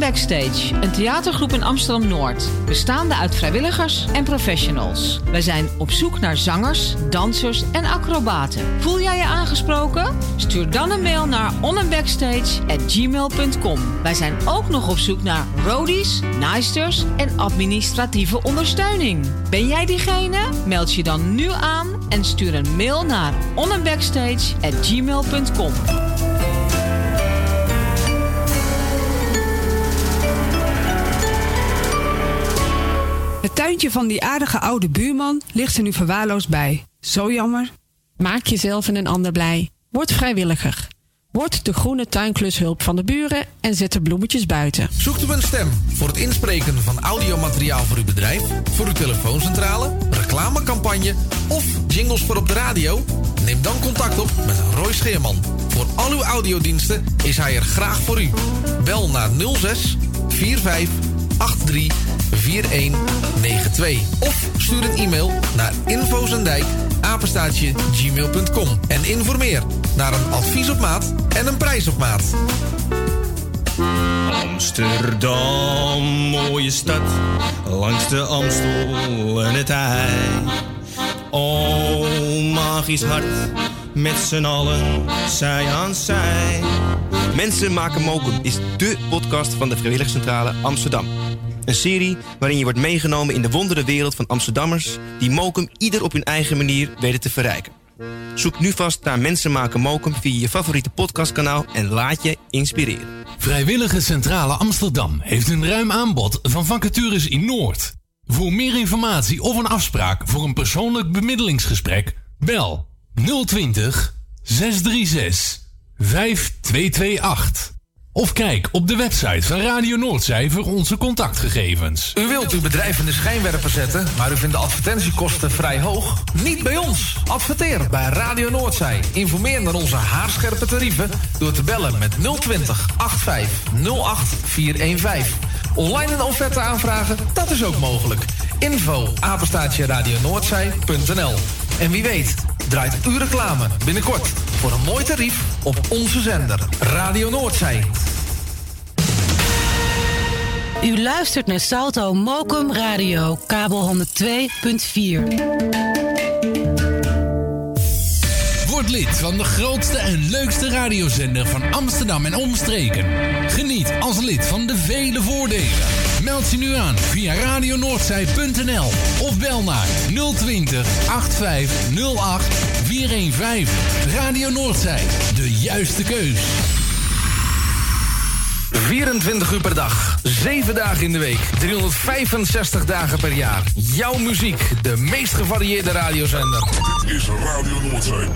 Backstage, een theatergroep in Amsterdam-Noord. Bestaande uit vrijwilligers en professionals. Wij zijn op zoek naar zangers, dansers en acrobaten. Voel jij je aangesproken? Stuur dan een mail naar onandbackstage@gmail.com. Wij zijn ook nog op zoek naar roadies, naaisters en administratieve ondersteuning. Ben jij diegene? Meld je dan nu aan en stuur een mail naar onandbackstage@gmail.com. Het tuintje van die aardige oude buurman ligt er nu verwaarloosd bij. Zo jammer. Maak jezelf en een ander blij. Word vrijwilliger. Word de groene tuinklushulp van de buren en zet de bloemetjes buiten. Zoekt u een stem voor het inspreken van audiomateriaal voor uw bedrijf, voor uw telefooncentrale, reclamecampagne of jingles voor op de radio? Neem dan contact op met Roy Scheerman. Voor al uw audiodiensten is hij er graag voor u. Bel naar 06 45 83 4192 of stuur een e-mail naar infozendijk@gmail.com en informeer naar een advies op maat en een prijs op maat. Amsterdam, mooie stad, langs de Amstel en het IJ. Oh, magisch hart, met z'n allen, zij aan zij. Mensen maken mokum is dé podcast van de Vrijwilligerscentrale Amsterdam. Een serie waarin je wordt meegenomen in de wondere wereld van Amsterdammers die mokum ieder op hun eigen manier weten te verrijken. Zoek nu vast naar Mensen maken mokum via je favoriete podcastkanaal en laat je inspireren. Vrijwilligerscentrale Amsterdam heeft een ruim aanbod van vacatures in Noord. Voor meer informatie of een afspraak voor een persoonlijk bemiddelingsgesprek, bel 020 636 5228. Of kijk op de website van Radio Noordzij voor onze contactgegevens. U wilt uw bedrijf in de schijnwerper zetten, maar u vindt de advertentiekosten vrij hoog? Niet bij ons. Adverteer bij Radio Noordzij. Informeer naar onze haarscherpe tarieven door te bellen met 020 85 08 415. Online een offerte aanvragen, dat is ook mogelijk. info@radionoordzij.nl. En wie weet draait uw reclame binnenkort voor een mooi tarief op onze zender Radio Noordzij. U luistert naar Salto Mokum Radio, kabel 102.4. Word lid van de grootste en leukste radiozender van Amsterdam en omstreken. Geniet als lid van de vele voordelen. Meld je nu aan via radionoordzij.nl of bel naar 020 8508 415. Radio Noordzij, de juiste keus. 24 uur per dag, 7 dagen in de week, 365 dagen per jaar. Jouw muziek, de meest gevarieerde radiozender. Dit is Radio Noordzij.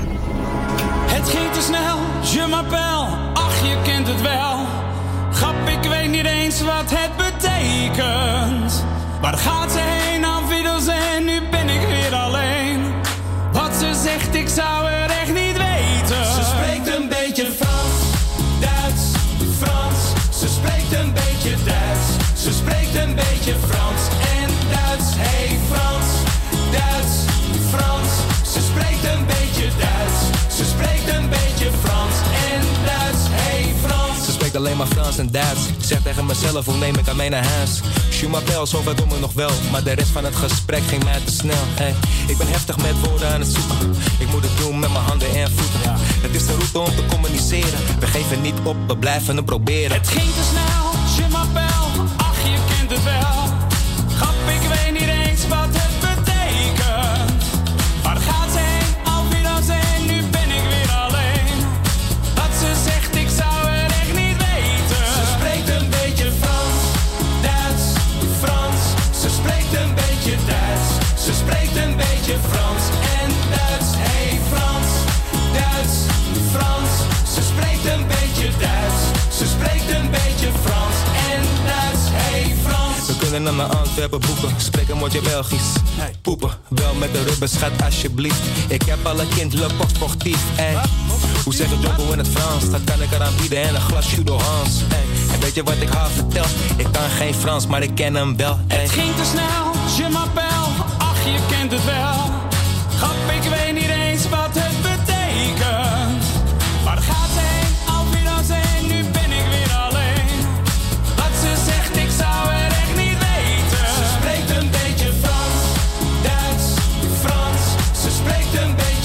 Het ging te snel, je m'appelle, ach je kent het wel. Grap, ik weet niet eens wat het betekent. Waar gaat ze heen, aan Wiedersehen, nu ben ik weer alleen. Wat ze zegt, ik zou er echt niet weten. Ze spreekt een beetje Frans, Duits, Frans. Ze spreekt een beetje Duits, ze spreekt een beetje Frans en Duits. Hey Frans, Duits, Frans. Ze spreekt een beetje Duits, ze spreekt een beetje Frans en Duits. Hey Frans. Ze spreekt alleen maar Frans en Duits. Zeg tegen mezelf, hoe neem ik aan mee naar huis? Je m'appelle, zover kom ik nog wel. Maar de rest van het gesprek ging mij te snel. Hey, ik ben heftig met woorden aan het zoeken. Ik moet het doen met mijn handen en voeten. Ja, het is de route om te communiceren. We geven niet op, we blijven het proberen. Het ging te snel, je m'appelle, ach je kent het wel. Grap, ik weet niet eens wat het betekent. Waar gaat ze heen, al Wiedersehen, nu ben ik weer alleen. Wat ze zegt, ik zou er echt niet weten. Ze spreekt een beetje Frans, Duits, Frans. Ze spreekt een beetje Duits, ze spreekt een beetje Frans en Duits. Hey Frans, Duits, Frans. Ze spreekt een beetje Duits, ze spreekt een beetje Frans en Duits. Hey Frans. We kunnen naar Antwerpen boeken, spreek een woordje Belgisch. Hey, poepen, wel met de rubbers, schat alsjeblieft. Ik heb al een kind, le pop sportief. Hey. Hoe zeg het Jocko in het Frans? Dat kan ik eraan bieden en een glas Judo Hans. Hey. En weet je wat ik haar vertel? Ik kan geen Frans, maar ik ken hem wel. Hey. Het ging te snel, je m'appelle, ach je kent het wel. Grap, ik weet niet eens wat het betekent. Waar gaat ze heen, al Wiedersehen, nu ben ik weer alleen. Wat ze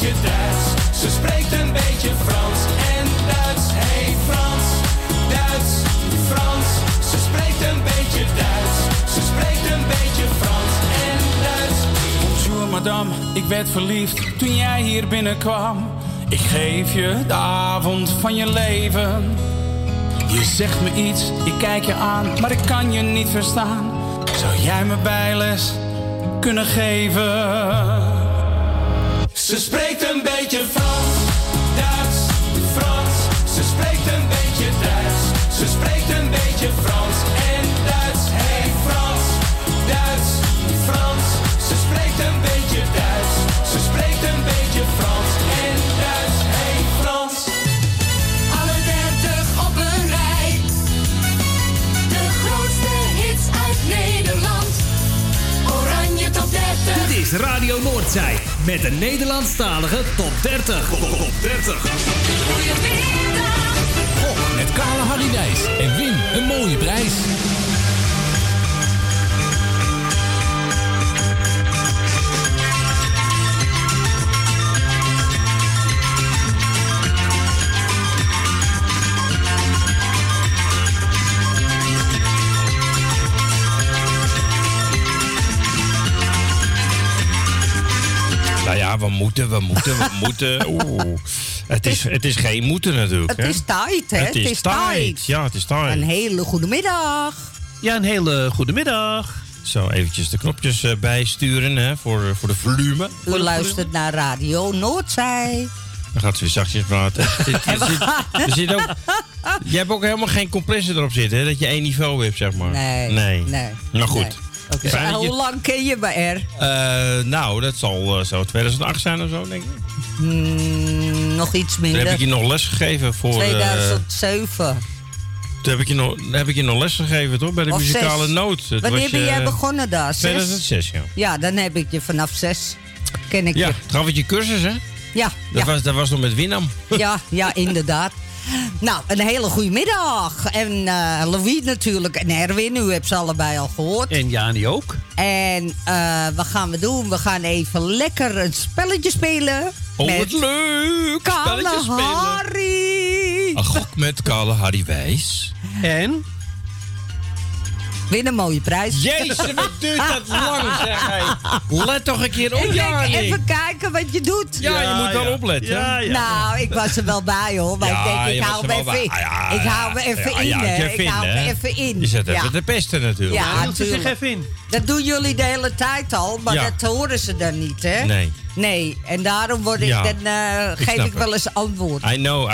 beetje Duits. Ze spreekt een beetje Frans en Duits. Hey Frans, Duits, Frans. Ze spreekt een beetje Duits. Ze spreekt een beetje Frans en Duits. Bonjour madame, ik werd verliefd toen jij hier binnenkwam. Ik geef je de avond van je leven. Je zegt me iets, ik kijk je aan, maar ik kan je niet verstaan. Zou jij me bijles kunnen geven? Ze spreekt een beetje Frans, Duits, Frans. Ze spreekt een beetje Duits. Ze spreekt een beetje Frans en Duits. Hey Frans, Duits, Frans. Ze spreekt een beetje Duits. Ze spreekt een beetje Frans en Duits. Hey Frans. Alle 30 op een rij. De grootste hits uit Nederland. Oranje top 30. Dit is Radio Noordzij met een Nederlandstalige top 30. Top 30. Goedemiddag. Gok met Kale Harry Wijs en win een mooie prijs. Nou ja, we moeten. Oeh. Het is geen moeten natuurlijk. Het is tijd, hè? Het is tijd. Ja, het is tijd. Een hele goede middag. Ja, een hele goede middag. Zo, eventjes de knopjes bijsturen hè, voor de volume. U luistert naar Radio Noordzij. Dan gaat ze weer zachtjes praten. Er zit ook, je hebt ook helemaal geen compressor erop zitten, hè? Dat je één niveau hebt, zeg maar. Nee. Nou goed. Nee. Okay. Hoe lang ken je me er? Nou, dat zal zo 2008 zijn of zo, denk ik. Nog iets minder. Toen heb ik je nog les gegeven voor... 2007. Toen heb ik je nog les gegeven, toch? Bij de muzikale noot. Wanneer ben jij begonnen daar? 2006, ja. Ja, dan heb ik je vanaf 6. Ken ik je. Ja, toen gaf ik je cursus, hè? Ja. Dat was nog met Winam. Ja, inderdaad. Nou, een hele goede middag. En Louis natuurlijk en Erwin, u hebt ze allebei al gehoord. En Jani ook. En wat gaan we doen? We gaan even lekker een spelletje spelen. Oh, wat leuk! Kale Harry. Een gok met Kale Harry Wijs. En? Win een mooie prijs. Jezus, wat duurt dat lang, zeg hij. Let toch een keer op, Even kijken wat je doet. Ja, je moet wel opletten. Ja. Nou, ik was er wel bij, hoor. Maar ik denk, ik hou me even in. Ik hou me even in. Je zet even de pesten natuurlijk. Ja, natuurlijk. Zich even in. Dat doen jullie de hele tijd al, maar dat horen ze dan niet, hè? Nee, en daarom geef ik wel eens antwoord. I know.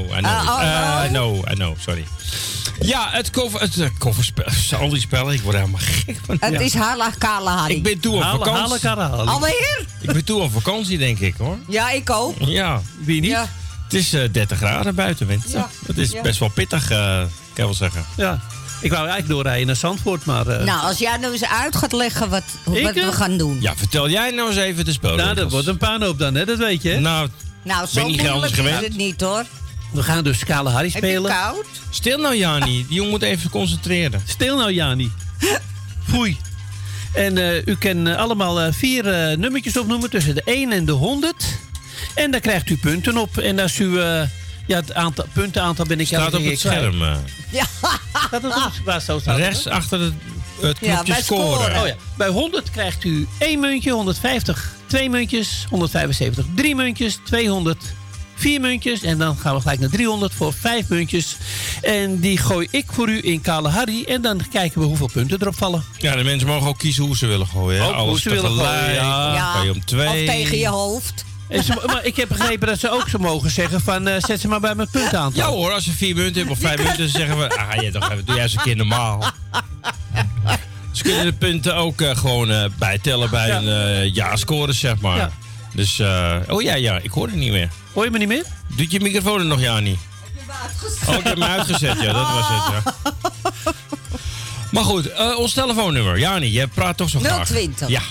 Sorry. Ja, het kofferspel. Al die spellen, ik word helemaal gek van. Het is Kale Harry. Ik ben toe aan vakantie. Alweer? Ik ben toe aan vakantie, denk ik, hoor. Ja, ik ook. Ja, wie niet? Ja. Het is 30 graden buiten, mensen. Ja. Het is best wel pittig, kan ik wel zeggen. Ja. Ik wou eigenlijk doorrijden naar Zandvoort, maar... Nou, als jij nou eens uit gaat leggen wat we gaan doen. Ja, vertel jij nou eens even de spel. Nou, dat wordt een puinhoop dan, hè? Dat weet je, hè? Nou, zo moeilijk is het niet, hoor. We gaan dus Kale Harry spelen. Heb je koud? Stil nou, Jani. Die jongen moet even concentreren. Stil nou, Jani. Foei. En u kan allemaal 4 nummertjes opnoemen tussen de 1 en de 100. En daar krijgt u punten op. En als u... het puntenaantal ben ik... Staat op het scherm. Ja. Waar zo staat rechts achter het knopje scoren. Oh ja. Bij 100 krijgt u 1 muntje, 150 2 muntjes, 175 3 muntjes, 200 4 muntjes. En dan gaan we gelijk naar 300 voor 5 muntjes. En die gooi ik voor u in Kale Harry. En dan kijken we hoeveel punten erop vallen. Ja, de mensen mogen ook kiezen hoe ze willen gooien. Hè? Alles hoe ze willen gooien, ja. Om 2. Of tegen je hoofd. Maar ik heb begrepen dat ze ook zo mogen zeggen van... zet ze maar bij mijn puntaantal. Ja hoor, als je 4 munten hebt of 5 munten... dan zeggen we... doe jij eens een keer normaal. Ze kunnen de punten ook gewoon bijtellen bij een ja-score, zeg maar. Ja. Dus, ik hoor het niet meer. Hoor je me niet meer? Doet je microfoon er nog, Jani? Oh, ik heb hem uitgezet, ja. Dat was het, ja. Maar goed, ons telefoonnummer. Jani, je praat toch zo graag. 020. Ja.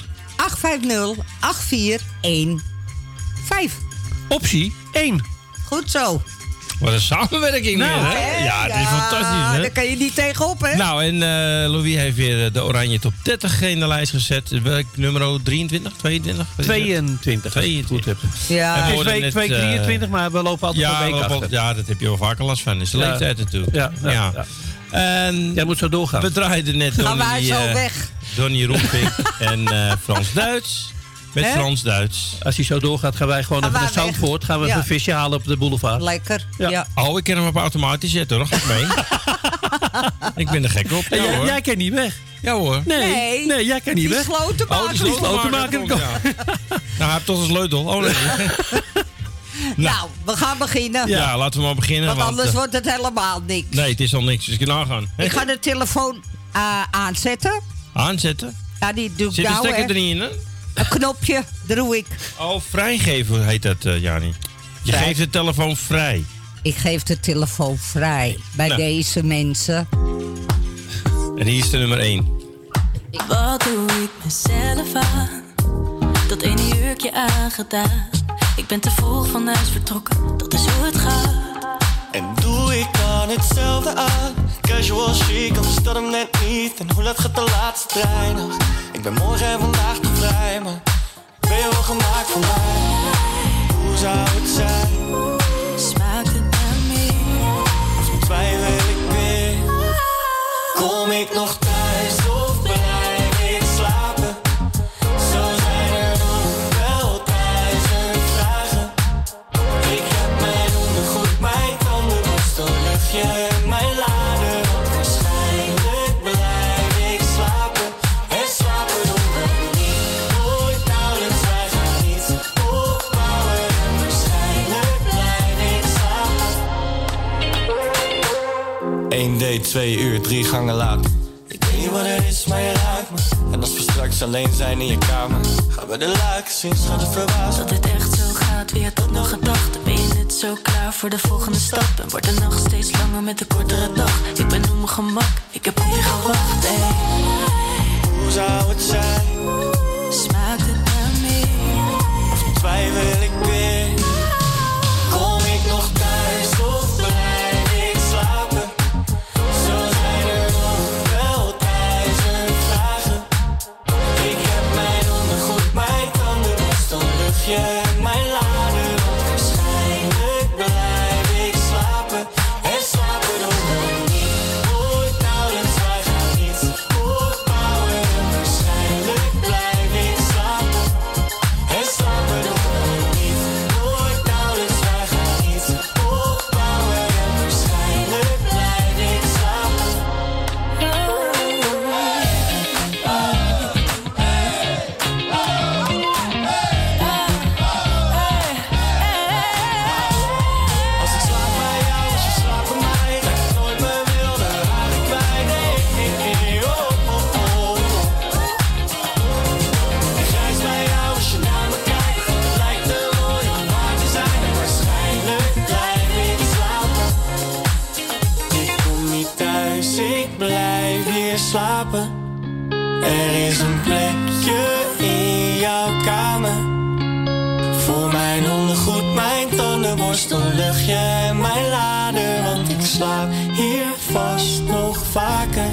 850-8415. Optie 1. Goed zo. Wat een samenwerking weer, hè? Ja, het is fantastisch, hè? Daar kan je niet tegenop, hè? Nou, en Louis heeft weer de Oranje Top 30 in de lijst gezet. Welk nummer 23, 22? 22, als ik het goed heb. Ja. Het is 23, maar we lopen altijd een week achter. Ja, dat heb je wel vaker last van. Dat is de leeftijd natuurlijk. Ja. En jij moet zo doorgaan. We draaiden net Donnie Roelvink en Frans-Duits. Met Frans-Duits. Als hij zo doorgaat, gaan wij gewoon even naar Zandvoort. Gaan we even een visje halen op de boulevard. Lekker, ja. Oh, ik kan hem op automatisch zetten, hoor. Ga ik mee. Ik ben er gek op. Ja, jij kan niet weg. Ja hoor. Nee, jij kan niet weg. Die slotenmaker. Nou, hij heeft toch een sleutel. Oh nee. Nou, we gaan beginnen. Ja, laten we maar beginnen. Want anders wordt het helemaal niks. Nee, het is al niks. Dus ik kan nagaan. Ik ga de telefoon aanzetten. Aanzetten? Ja, die doe ik Zit de nou, stekker erin, hè? Een knopje, dat doe ik. Oh, vrijgeven heet dat, Jani. Je geeft de telefoon vrij. Ik geef de telefoon vrij bij deze mensen. En hier is de nummer 1. Wat doe ik mezelf aan? Dat ene jurkje aangedaan. Ik ben te vroeg van huis vertrokken, dat is hoe het gaat. En doe ik dan hetzelfde aan? Casual chic, of is dat hem net niet? En hoe laat gaat de laatste trein nog? Ik ben morgen en vandaag nog vrij, maar ben je wel gemaakt voor mij? Hoe zou het zijn? Smaakt het naar meer? Of twijfel ik weer? Kom ik nog thuis of blijf ik slapen? Zo zijn er nog wel 1000 vragen. Ik heb mijn ondergoed, mijn tandenborstel, luchtje en mijn lader. Want waarschijnlijk blijf ik slapen. En slapen doen we niet. Nooit nauwelijks, wij gaan niets opbouwen. En waarschijnlijk blijf ik slapen. 1 date, 2 uur, 3 gangen later. Ik weet niet wat het is, maar je raakt me. En als we straks alleen zijn in je kamer, gaan we de luiken zien, schat het verbaasd. Dat het echt zo gaat, wie had dat nog gedacht? Ben je net zo klaar voor de volgende stap? En wordt de nacht steeds langer met de kortere dag? Ik ben op mijn gemak, ik heb op je gewacht, ey. Hoe zou het zijn? Smaakt het naar meer? Of twijfel ik weer? Kom ik nog thuis of blijf ik slapen? Zo zijn er nog wel 1000 vragen. Ik heb mijn ondergoed, mijn tandenborstel, luchtje en mijn lader. Want waarschijnlijk blijf ik slapen. En slapen doen we niet. Nooit nauwelijks, wij gaan niets opbouwen. En waarschijnlijk blijf ik slapen. En slapen doen we niet. Nooit nauwelijks, wij gaan niets opbouwen. En waarschijnlijk blijf ik slapen. Als ik slaap bij jou, als je slaapt bij mij, dat ik nooit meer wil, dan raak ik bij. Nee, oh, oh, oh. Ik reis bij jou als je naar me kijkt. Het lijkt te mooi om waar te zijn. En waarschijnlijk blijf ik slapen. Ik kom niet thuis, ik blijf hier slapen. Er is een plekje in jouw kamer. Voor mijn ondergoed, mijn tandenborstel, luchtje en mijn lader. Want ik slaap hier vast nog vaker.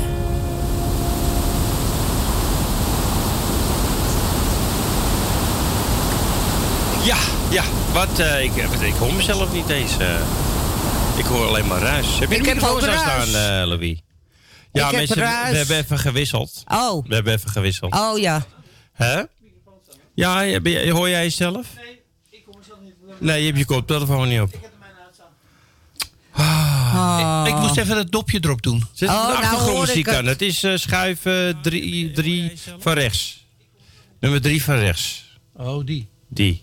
Ja, wat? Ik hoor mezelf niet eens. Ik hoor alleen maar ruis. Heb je Ik de heb microfoon ook staan, ruis. Louis? Ja, Ik heb mensen, ruis. we hebben even gewisseld. Oh. We hebben even gewisseld. Oh ja. Hè? Ja, hoor jij jezelf? Nee, ik hoor mezelf niet. Nee, je hebt je koptelefoon niet op. Ik heb de mijne uitstaan. Ik moest even het dopje erop doen. Zet de nou achtergrondmuziek hoor ik aan. Het is schuif 3 van rechts. Nummer 3 van rechts. Oh, die. Die.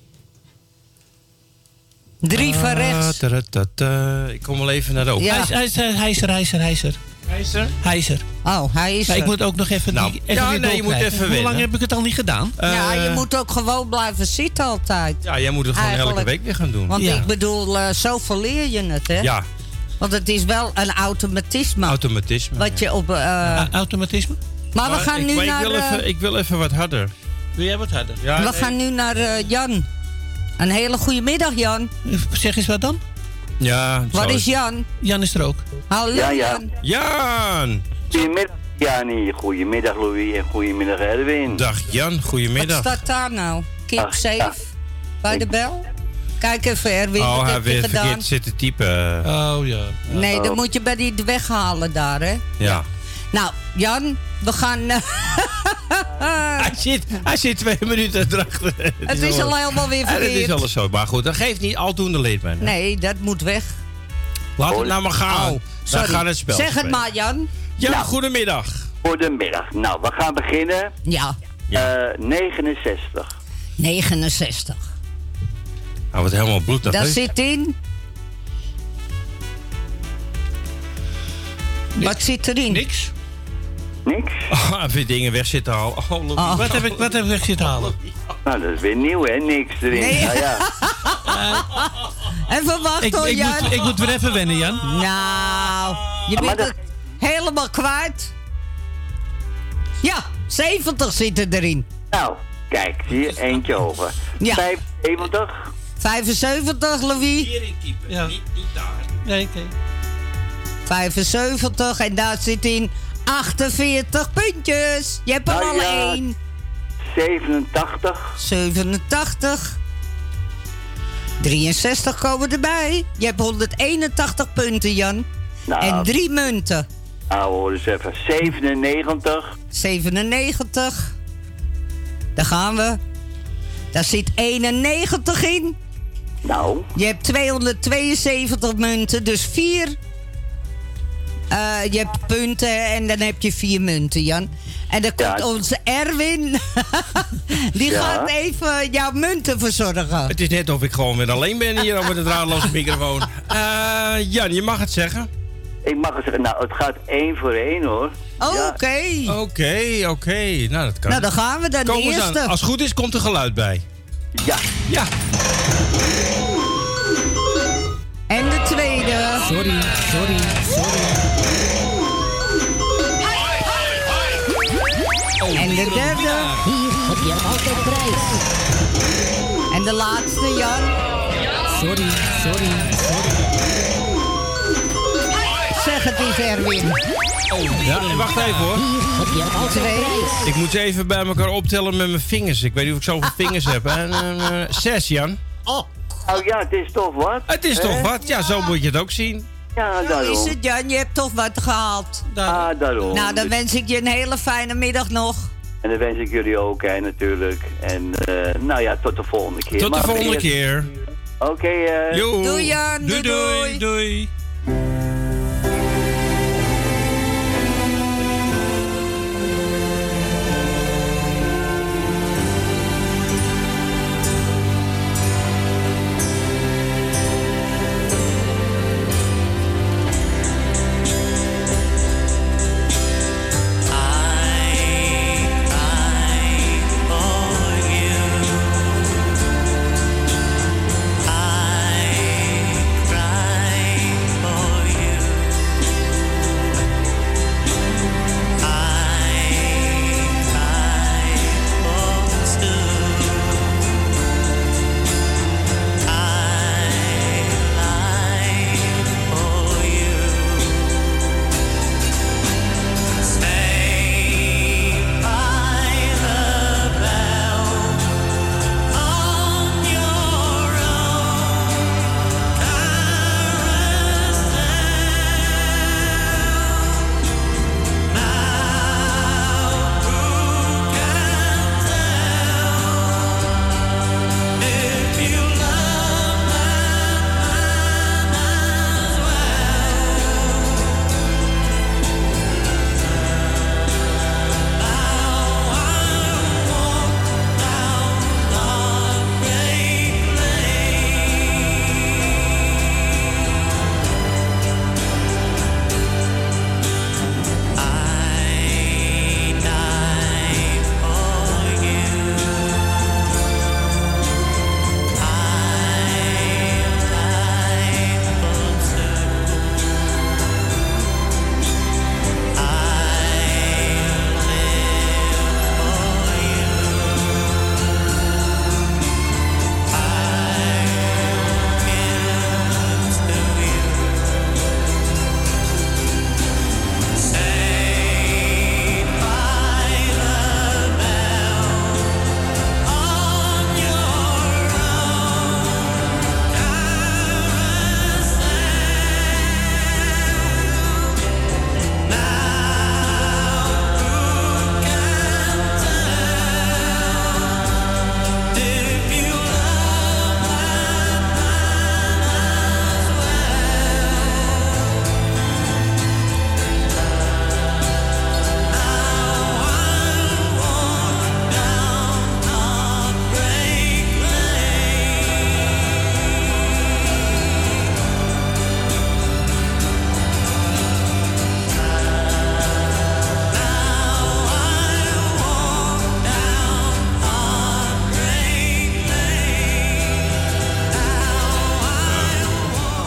3 van rechts. Ik kom wel even naar de open. Ja. Hijser. Oh, hij is Maar ik er. moet ook nog even Nou, die even ja, weer nee, je moet doorkrijgen. even Hoe lang wennen. heb ik het al niet gedaan? Ja, je moet ook gewoon blijven zitten altijd. Ja, jij moet het gewoon Eigenlijk. elke week weer gaan doen. Want Ja. ik bedoel, zo verleer je het, hè? Ja, Want het is wel een automatisme. automatisme. Wat je op... Automatisme? maar we gaan nu naar... ik wil even wat harder. Doe jij wat harder? Ja, we gaan nu naar Jan. Een hele goede middag, Jan. Zeg eens wat dan? Ja. Waar is Jan? Jan is er ook. Hallo Jan. Jan! Goedemiddag Jani, goedemiddag Louis en goedemiddag Erwin. Dag Jan, goedemiddag. Wat staat daar nou? Keep safe bij de bel? Kijk even Erwin, Oh, wat hij heb je heeft gedaan? verkeerd zitten typen. Oh ja. Nee, dan moet je bij die weghalen daar, hè? Ja. Nou, Jan, we gaan... Hij zit 2 minuten erachter. Het is al helemaal weer verkeerd. Het is alles zo, maar goed, dat geeft niet aldoende leed bij. Nee, dat moet weg. Laat het nou maar gaan. Oh, We gaan het spel zeg het spelen. maar, Jan. Ja, Nou. goedemiddag. Goedemiddag. Nou, we gaan beginnen. Ja. 69. 69. Nou, wat helemaal bloed naar Daar neus. zit in... Wat zit erin? Niks. Niks? Oh, hij heeft dingen weg zitten halen. Oh, Louis. Wat heb ik weg zitten halen? Nou, dat is weer nieuw, hè? Niks erin. Nee. Nou ja. Even wachten hoor, Jan. Ik moet weer even wennen, Jan. Nou, je bent het helemaal kwijt. Ja, 70 zitten erin. Nou, kijk, zie je, eentje over. Ja. 75. 75, Louis. Hierin typen, Ja. niet daar. Nee, oké. 75 en daar zit in 48 puntjes. Je hebt er Nou al ja. 1. 87. 87. 63 komen erbij. Je hebt 181 punten, Jan. Nou. En 3 munten. Nou, hoor eens even. 97. 97. Daar gaan we. Daar zit 91 in. Nou. Je hebt 272 munten, dus 4. Je hebt punten en dan heb je 4 munten, Jan. En dan komt onze Erwin. Die gaat even jouw munten verzorgen. Het is net of ik gewoon weer alleen ben hier over de draadloze microfoon. Jan, je mag het zeggen. Ik mag het zeggen. Nou, het gaat 1 voor 1, hoor. Oké. Nou, dat kan. Nou, dan gaan we dan de Komen we eerste. aan. Als het goed is, komt er geluid bij. Ja. Ja. En de tweede. Sorry. En de derde. Hier heb je altijd prijs. En de laatste, Jan. Sorry. Zeg het eens, Erwin. Ja, wacht even hoor. Heb je altijd prijs. Ik moet ze even bij elkaar optellen met mijn vingers. Ik weet niet of ik zoveel vingers heb. 6, Jan. Oh ja, het is toch wat? Het is toch wat? Ja, zo moet je het ook zien. Ja, Zo daarom. is het, Jan. Je hebt toch wat gehaald. Daarom. Nou, dan wens ik je een hele fijne middag nog. En dan wens ik jullie ook, hè, natuurlijk. En nou ja, tot de volgende keer. Tot de Maar volgende eerst- keer. Oké, Joe. Doei, Jan. Doei. I cry for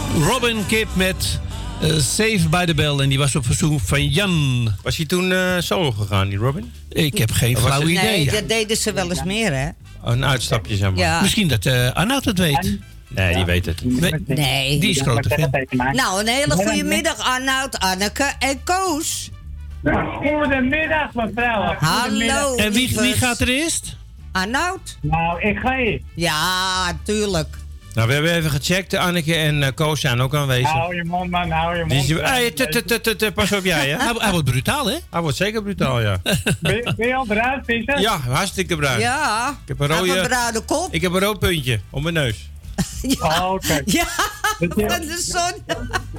Robin Kip met Save by the Bell. En die was op verzoek van Jan. Was hij toen solo gegaan, die Robin? Ik heb geen flauw idee. Nee, dat deden ze wel eens meer, hè? Oh, een uitstapje, zeg maar. Ja. Misschien dat Arnoud het weet. Nee, die weet het. Nee. Die is grote fan. Nou, een hele goede middag, Arnoud, Anneke en Koos. Goedemiddag, mevrouw. Hallo. En wie gaat er eerst? Arnoud? Nou, ik ga eerst. Ja, tuurlijk. Nou, we hebben even gecheckt. Anneke en Koos zijn ook aanwezig. Hou je mond, man, hou je mond. Pas op jij, hè? Hij wordt brutaal, hè? Hij wordt zeker brutaal, ja. Ben je al bruin, Visser? Ja, hartstikke bruin. Ja. Ik heb een rode bruine kop. Ik heb een rood puntje op mijn neus. Ja. Oh, oké. Ja, van de zon.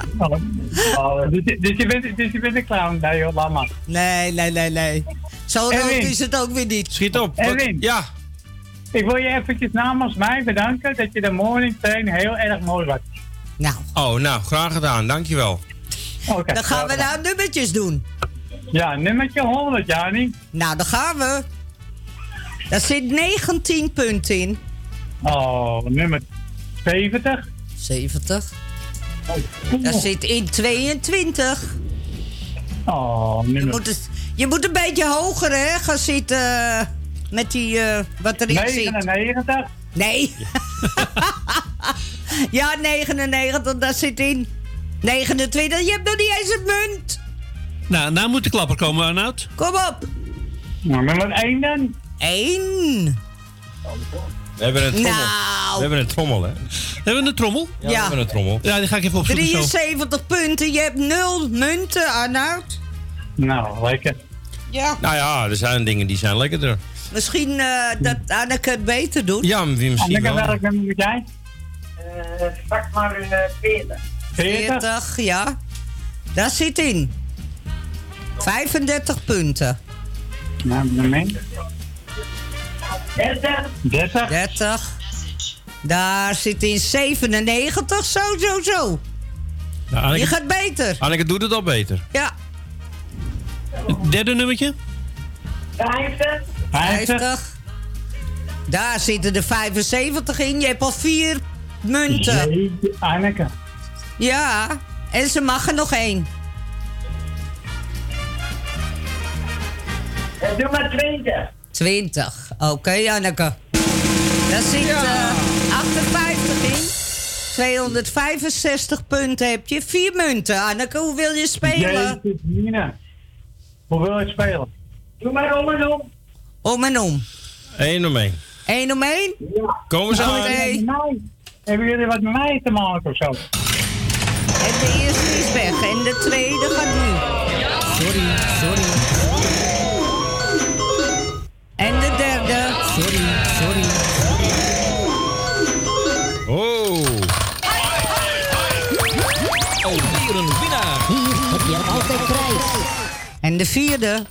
Dus je bent een clown? Nee, joh, laat maar. Nee. Zo rood is het ook weer niet. Schiet op. Edwin. Ja. Ik wil je eventjes namens mij bedanken dat je de morning train heel erg mooi was. Nou. Oh, nou, graag gedaan. Dankjewel. Okay, dan gaan we nou nummertjes doen. Ja, nummertje 100, Jani. Nou, dan gaan we. Daar zit 19 punten in. Oh, nummer 70. 70. Daar zit in 22. Oh, nummer... Je moet een beetje hoger, hè, gaan zitten met die, wat erin zit. 99. Nee. Ja, 99, daar zit in. 29, je hebt nog niet eens een munt. Nou moet de klapper komen, Arnoud. Kom op. Nou, nummer 1 dan. 1. We hebben een trommel. Nou. We hebben een trommel, hè? Hebben we een trommel? Ja, we hebben een trommel. Ja, die ga ik even opzoeken. 73 punten, je hebt 0 munten, Arnoud. Nou, lekker. Ja. Nou ja, er zijn dingen die zijn lekkerder. Misschien dat Anneke het beter doet. Ja, misschien Anneke, wel. welk nummer moet jij? Pak maar 40. 40, ja. Daar zit in. 35 punten. Nou, moment. 30. 30. Daar zit in 97. Zo. Nou, Anneke, je gaat beter. Anneke doet het al beter. Ja. Het derde nummertje? 50. Daar zitten er 75 in. Je hebt al 4 munten. Jeetje, Anneke. Ja. En ze mag er nog 1. Doe maar 20. 20. Oké, Anneke. Daar zit 58 in. 265 punten heb je. 4 munten. Anneke, hoe wil je spelen? Jeetje, Nina. Hoe wil je spelen? Doe maar om en om. Om en om. 1 om 1. 1 om 1? Ja. Komen ze aan. Hebben jullie wat met mij te maken of zo? En de eerste is weg. En de tweede gaat nu. Sorry. En de derde. Sorry. Oh, weer een winnaar. Hier heb je altijd prijs. En de vierde.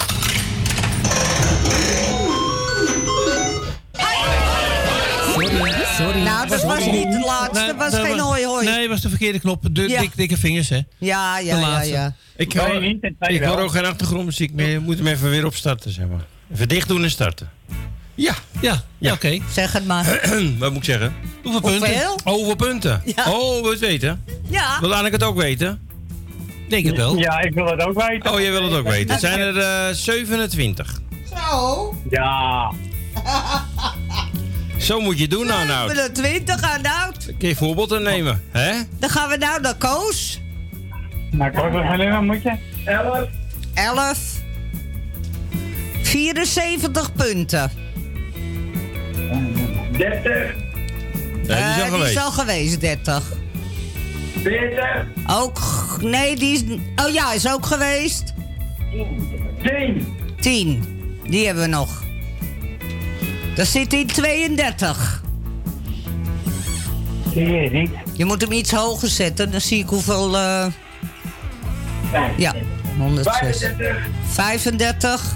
Sorry. Nou, dat was niet de laatste. Dat was geen hoi. Nee, dat was de verkeerde knop. Dikke vingers, hè? Ja. Ik hoor ook geen achtergrondmuziek meer. Je moet hem even weer opstarten, zeg maar. Even dicht doen en starten. Ja. Oké. Zeg het maar. Wat moet ik zeggen? Hoeveel punten? Hoeveel punten? Ja. Oh, wil je het weten? Ja. Wil Anneke het ook weten? Denk het wel. Ja, ik wil het ook weten. Oh, jij wil het ook weten. Het zijn er 27. Zo. Ja. Zo moet je doen, nou. 27 Arnoud. Kun je voorbeeld aan nemen, hè? Dan gaan we nou naar Koos. Nou, Koos, wat nummer moet je? 11. 74 punten. 30. Ja, die is al geweest. Die is al geweest, 30. 40. Ook, nee, die is, oh ja, is ook geweest. 10. Die hebben we nog. Daar zit in 32. Zie je niet? Je moet hem iets hoger zetten, dan zie ik hoeveel... Ja, 106. 35.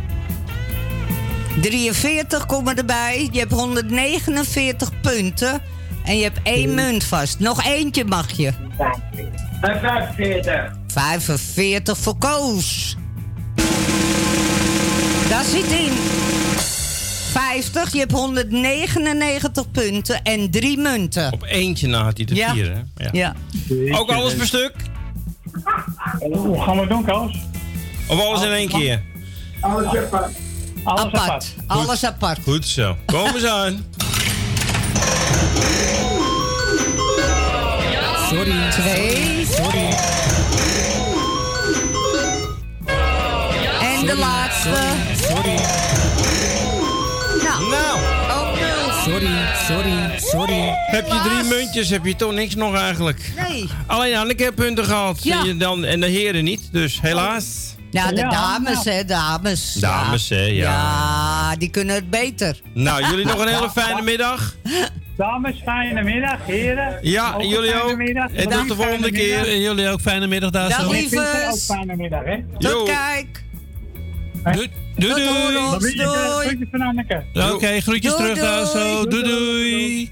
43 komen erbij. Je hebt 149 punten. En je hebt 1 munt vast. Nog eentje mag je. 45. 45 voor Koos. Daar zit in 50. Je hebt 199 punten en 3 munten. Op eentje na had hij de 4, hè? Ja. Ook alles per stuk? Hoe gaan we het doen, Koos? Of alles in één keer? Alles apart. Alles apart. Goed zo. Kom eens aan. Sorry. 2. Sorry. En de laatste. Sorry. Nou. Ook 0. Sorry. Heb je 3 muntjes, heb je toch niks nog eigenlijk? Nee. Alleen Anneke heeft punten gehad. Ja. En de heren niet, dus helaas. Ja, de dames, hè, dames. Dames, hè, ja. Ja, die kunnen het beter. Nou, jullie nog een hele fijne middag. Dames, fijne middag, heren. Ja, en jullie ook. En tot de volgende keer. En jullie ook fijne middag daar zo. Dag Ook lievers. fijne middag, hè. Tot kijk. Doei. Tot horen. Doei. Groetjes van Anneke. Oké, groetjes Doei, terug daar zo. doei. Doei.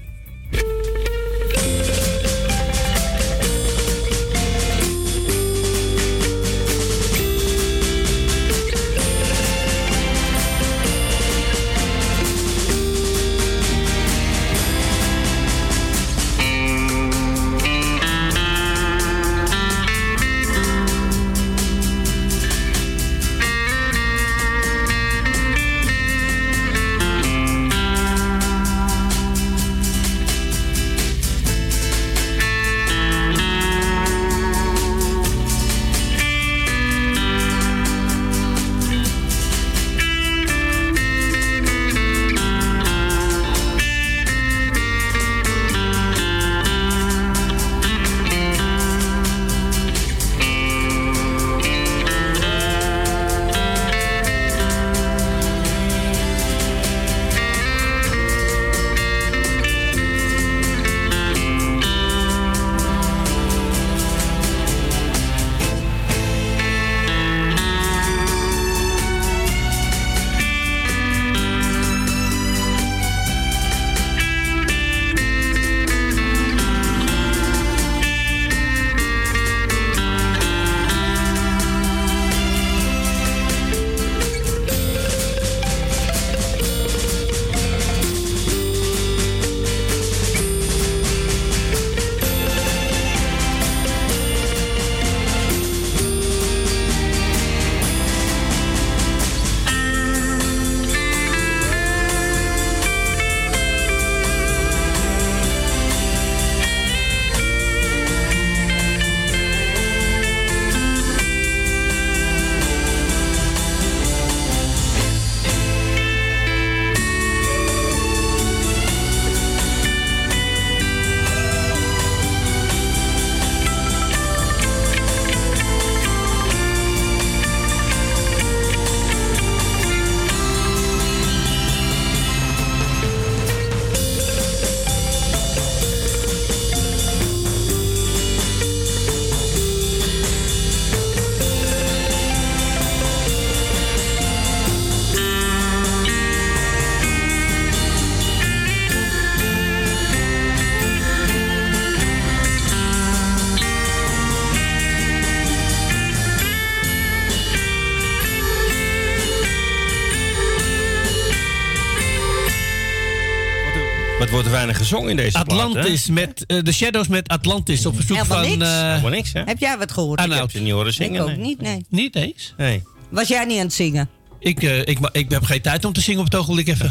Wat wordt er weinig gezongen in deze Atlantis plaat, met de Shadows met Atlantis op verzoek Helemaal van... niks. Helemaal niks, hè? Heb jij wat gehoord? Ik heb ze niet horen zingen. Ik ook niet, nee. Niet eens? Nee. Was jij niet aan het zingen? Ik heb geen tijd om te zingen op het ogenblik even.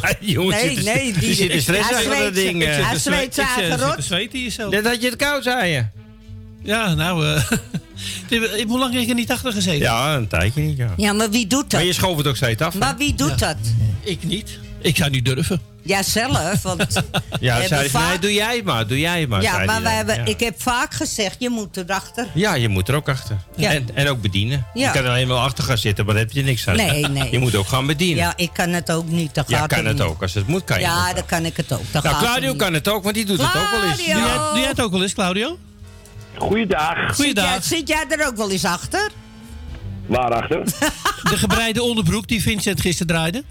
Die zit in stress achter dat ding. Hij zweet zagen rot. Zweten hier zo. Dat had je het koud, zei je. Ja, nou... hoe lang heb ik er niet achter gezeten? Ja, een tijdje niet, ja. Ja, maar wie doet dat? Maar je schoof het ook steeds af. Maar wie doet dat? Ik niet. Ik zou niet durven. Ja, zelf, want... Ja, zei van, nee, doe jij het maar. Ja, maar wij ik heb vaak gezegd, je moet erachter. Ja, je moet er ook achter. Ja. En ook bedienen. Ja. Je kan er alleen wel achter gaan zitten, maar daar heb je niks aan. Nee. Je moet ook gaan bedienen. Ja, ik kan het ook niet. Dat Ja, gaat kan er het niet. ook. Als het moet, kan je Ja, het dan kan ik het ook. Dat Nou, gaat er Claudio niet. kan het ook, want die doet het ook wel eens. Claudio! Doe jij het ook wel eens, Claudio? Goeiedag. Zit jij er ook wel eens achter? Waarachter? De gebreide onderbroek die Vincent gisteren draaide.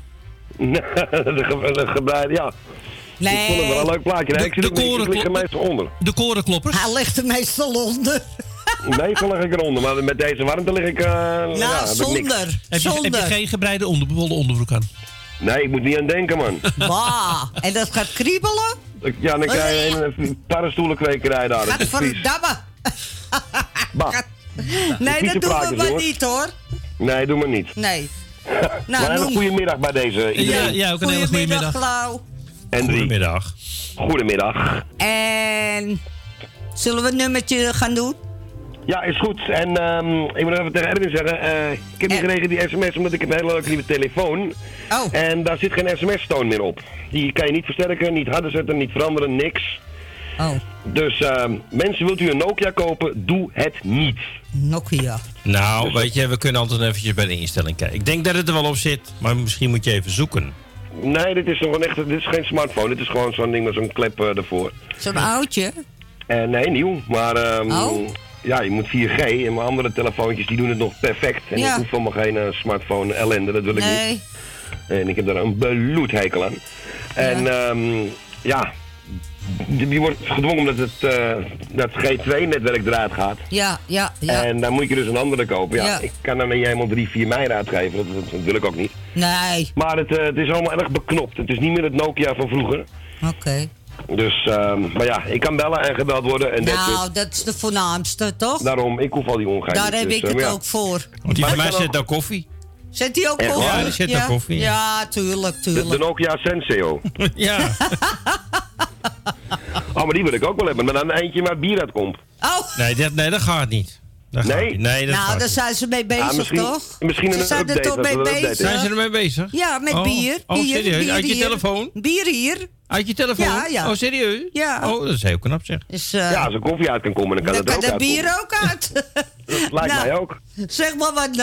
de gebreide, ja. Nee. Ik vond het wel een leuk plaatje. Nee, ik lig er meestal onder. De korenkloppers. Hij ligt er meestal onder. Meestal lig ik eronder, maar met deze warmte lig ik... Nou, heb ik niks. Heb je geen gebreide wollen onderbroek aan? Nee, ik moet niet aan denken, man. Bah, en dat gaat kriebelen? Ja, dan krijg je een paddenstoelenkwekerij daar. Dat is vies. Gadverdamme. Bah. Nee, dat doen we maar niet, hoor. Nee, doe maar niet. Nee. Nou, een goede middag bij deze iedereen. Ja, ook een hele goede middag. Klauw. Goedemiddag. Goedemiddag. En zullen we een nummertje gaan doen? Ja, is goed. En ik moet even tegen Erwin zeggen. Ik heb niet geregeld die sms omdat ik heb een hele leuke nieuwe telefoon. Oh. En daar zit geen sms-toon meer op. Die kan je niet versterken, niet harder zetten, niet veranderen, niks. Oh. Dus mensen, wilt u een Nokia kopen, doe het niet. Nokia. Nou, weet je, we kunnen altijd eventjes bij de instelling kijken. Ik denk dat het er wel op zit, maar misschien moet je even zoeken. Nee, dit is gewoon echt, dit is geen smartphone. Dit is gewoon zo'n ding met zo'n klep ervoor. Zo'n oudje? Nee, nieuw. Maar ja, je moet 4G en mijn andere telefoontjes die doen het nog perfect. En ik hoef helemaal geen smartphone ellende, dat wil ik niet. En ik heb daar een bloedhekel aan. En ja, je wordt gedwongen omdat dat G2-netwerk eruit gaat. Ja. En dan moet je dus een andere kopen. Ja. Ik kan dan niet helemaal 3-4 mei uitgeven, dat wil ik ook niet. Nee. Maar het is allemaal erg beknopt. Het is niet meer het Nokia van vroeger. Oké. Dus, maar ja, ik kan bellen en gebeld worden. En dat is de voornaamste, toch? Daarom, ik hoef al die ongein. Daar heb ik het ook voor. Want die van mij zet ook koffie. Zet die ook Echt koffie? waar? Ja, die zet ook koffie. Ja, tuurlijk. De Nokia Senseo. Ja. Oh, maar die wil ik ook wel hebben. Maar dan eentje waar bier uit komt. Oh. Nee, dat gaat niet. Nee? Nee, dat nou, daar zijn ze mee bezig, toch? Misschien ze zijn er toch mee bezig. Zijn ze ermee bezig? Ja, met bier. Oh, serieus? Uit je telefoon? Bier hier. Uit je telefoon? Ja. Oh, serieus? Ja. Oh, dat is heel knap, zeg. Dus, ja, als er koffie uit kan komen, dan kan het ook uit. Dan kan de bier ook uit. Dat lijkt mij ook. Zeg maar wat.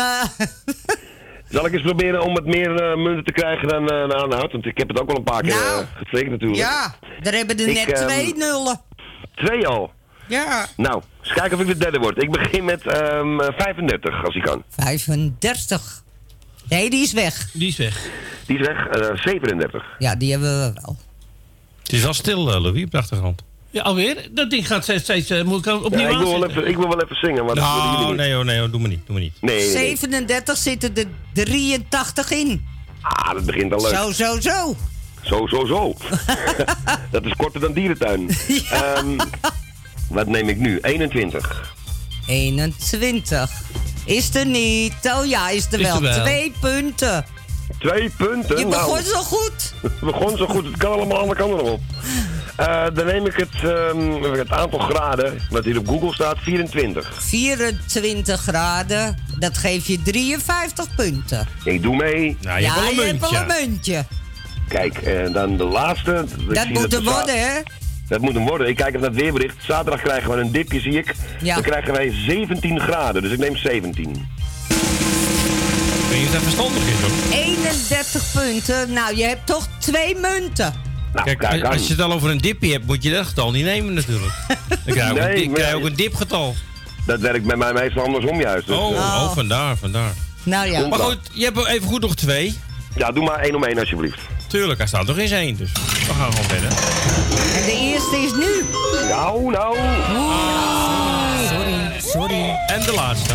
Zal ik eens proberen om het meer munten te krijgen dan aanhoud? Want ik heb het ook wel een paar keer geflikt natuurlijk. Ja, daar hebben er net 2 nullen. 2 al? Ja. Nou, eens kijken of ik de derde word. Ik begin met 35, als ik kan. 35. Nee, die is weg. Die is weg, 37. Ja, die hebben we wel. Het is wel stil, Louis, op de achtergrond. Ja, alweer? Dat ding gaat steeds moet ik opnieuw aanzetten. Ik wil wel even zingen. Maar nee, doe maar niet. Nee. 37 zitten er 83 in. Ah, dat begint al leuk. Zo. Dat is korter dan dierentuin. Ja. Wat neem ik nu? 21. 21. Is er niet. Oh ja, is er wel. 2 punten. 2 punten? Je begon zo goed. Begon zo goed. Het kan allemaal alle kanten op. Dan neem ik het aantal graden, wat hier op Google staat, 24. 24 graden, dat geeft je 53 punten. Ik doe mee. Nou, je hebt wel een muntje. Kijk, en dan de laatste. Dat moet er worden, hè? Dat moet hem worden. Ik kijk even naar het weerbericht. Zaterdag krijgen we een dipje, zie ik. Ja. Dan krijgen wij 17 graden, dus ik neem 17. Ben je daar verstandig in, hoor? 31 punten. Nou, je hebt toch 2 munten. Nou, kijk, als je het al over een dipje hebt, moet je dat getal niet nemen natuurlijk. Dan krijg je ook een dipgetal. Dat werkt bij mij meestal andersom juist. Dus, vandaar. Nou ja. Maar goed, je hebt even goed nog 2. Ja, doe maar 1 om 1 alsjeblieft. Tuurlijk, hij staat nog eens 1, dus we gaan gewoon verder. En de eerste is nu. Nou. Sorry. En de laatste.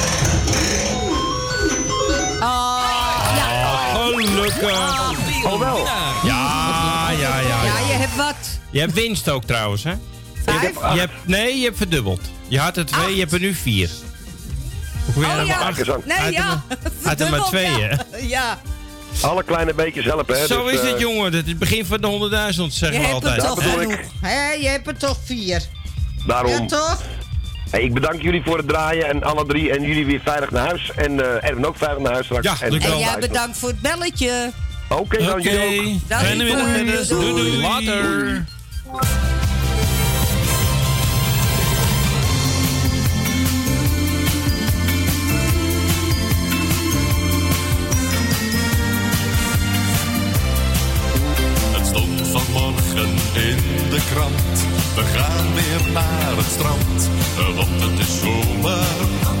Gelukkig. Oh wel. Ja. Ja, je hebt wat. Je hebt winst ook trouwens, hè? 5? Je hebt verdubbeld. Je had er 2, je hebt er nu 4. Hoe ja. Nee, Had er maar 2, hè? Ja. Alle kleine beetjes helpen, hè? Zo dus, is het, jongen. Het is het begin van de 100.000, zeggen we altijd. Je hebt er toch 4. Daarom. Ja, toch? Hey, ik bedank jullie voor het draaien en alle 3 en jullie weer veilig naar huis. En Erwin ook veilig naar huis straks. Ja, en jij bedankt voor het belletje. Oké, dan jullie ook. Fijne middag. Doei. Later. Vanmorgen in de krant, we gaan weer naar het strand, want het is zomer.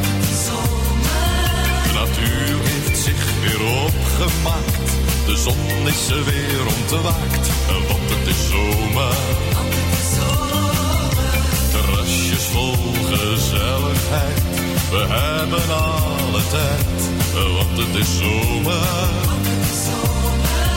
De natuur heeft zich weer opgemaakt, de zon is er weer ontwaakt, want het is zomer. Terrasjes vol gezelligheid, we hebben alle tijd, want het is zomer.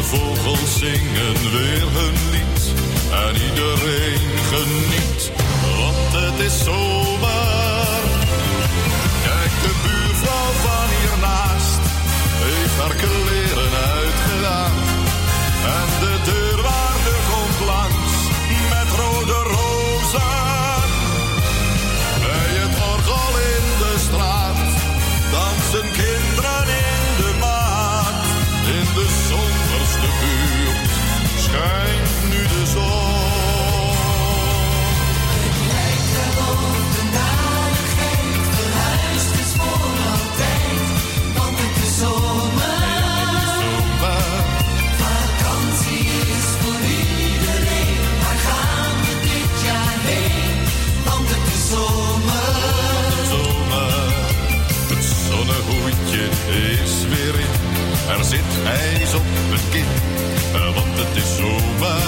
De vogels zingen weer hun lied en iedereen geniet, want het is zomer. Kijk, de buurvrouw van hiernaast heeft haar kleren uitgedaan en de deurwaarder komt langs met rode rozen. Bij het orgel in de straat dansen kinderen in de maat. In de zomerste buurt schijnt nu de zon. Het lijkt wel of de narigheid verhuisd is voor altijd, want het is zomer. Vakantie is voor iedereen, waar gaan we dit jaar heen? Want het is zomer. Het zonnehoedje is weer in. Er zit ijs op het kin, want het is zomer.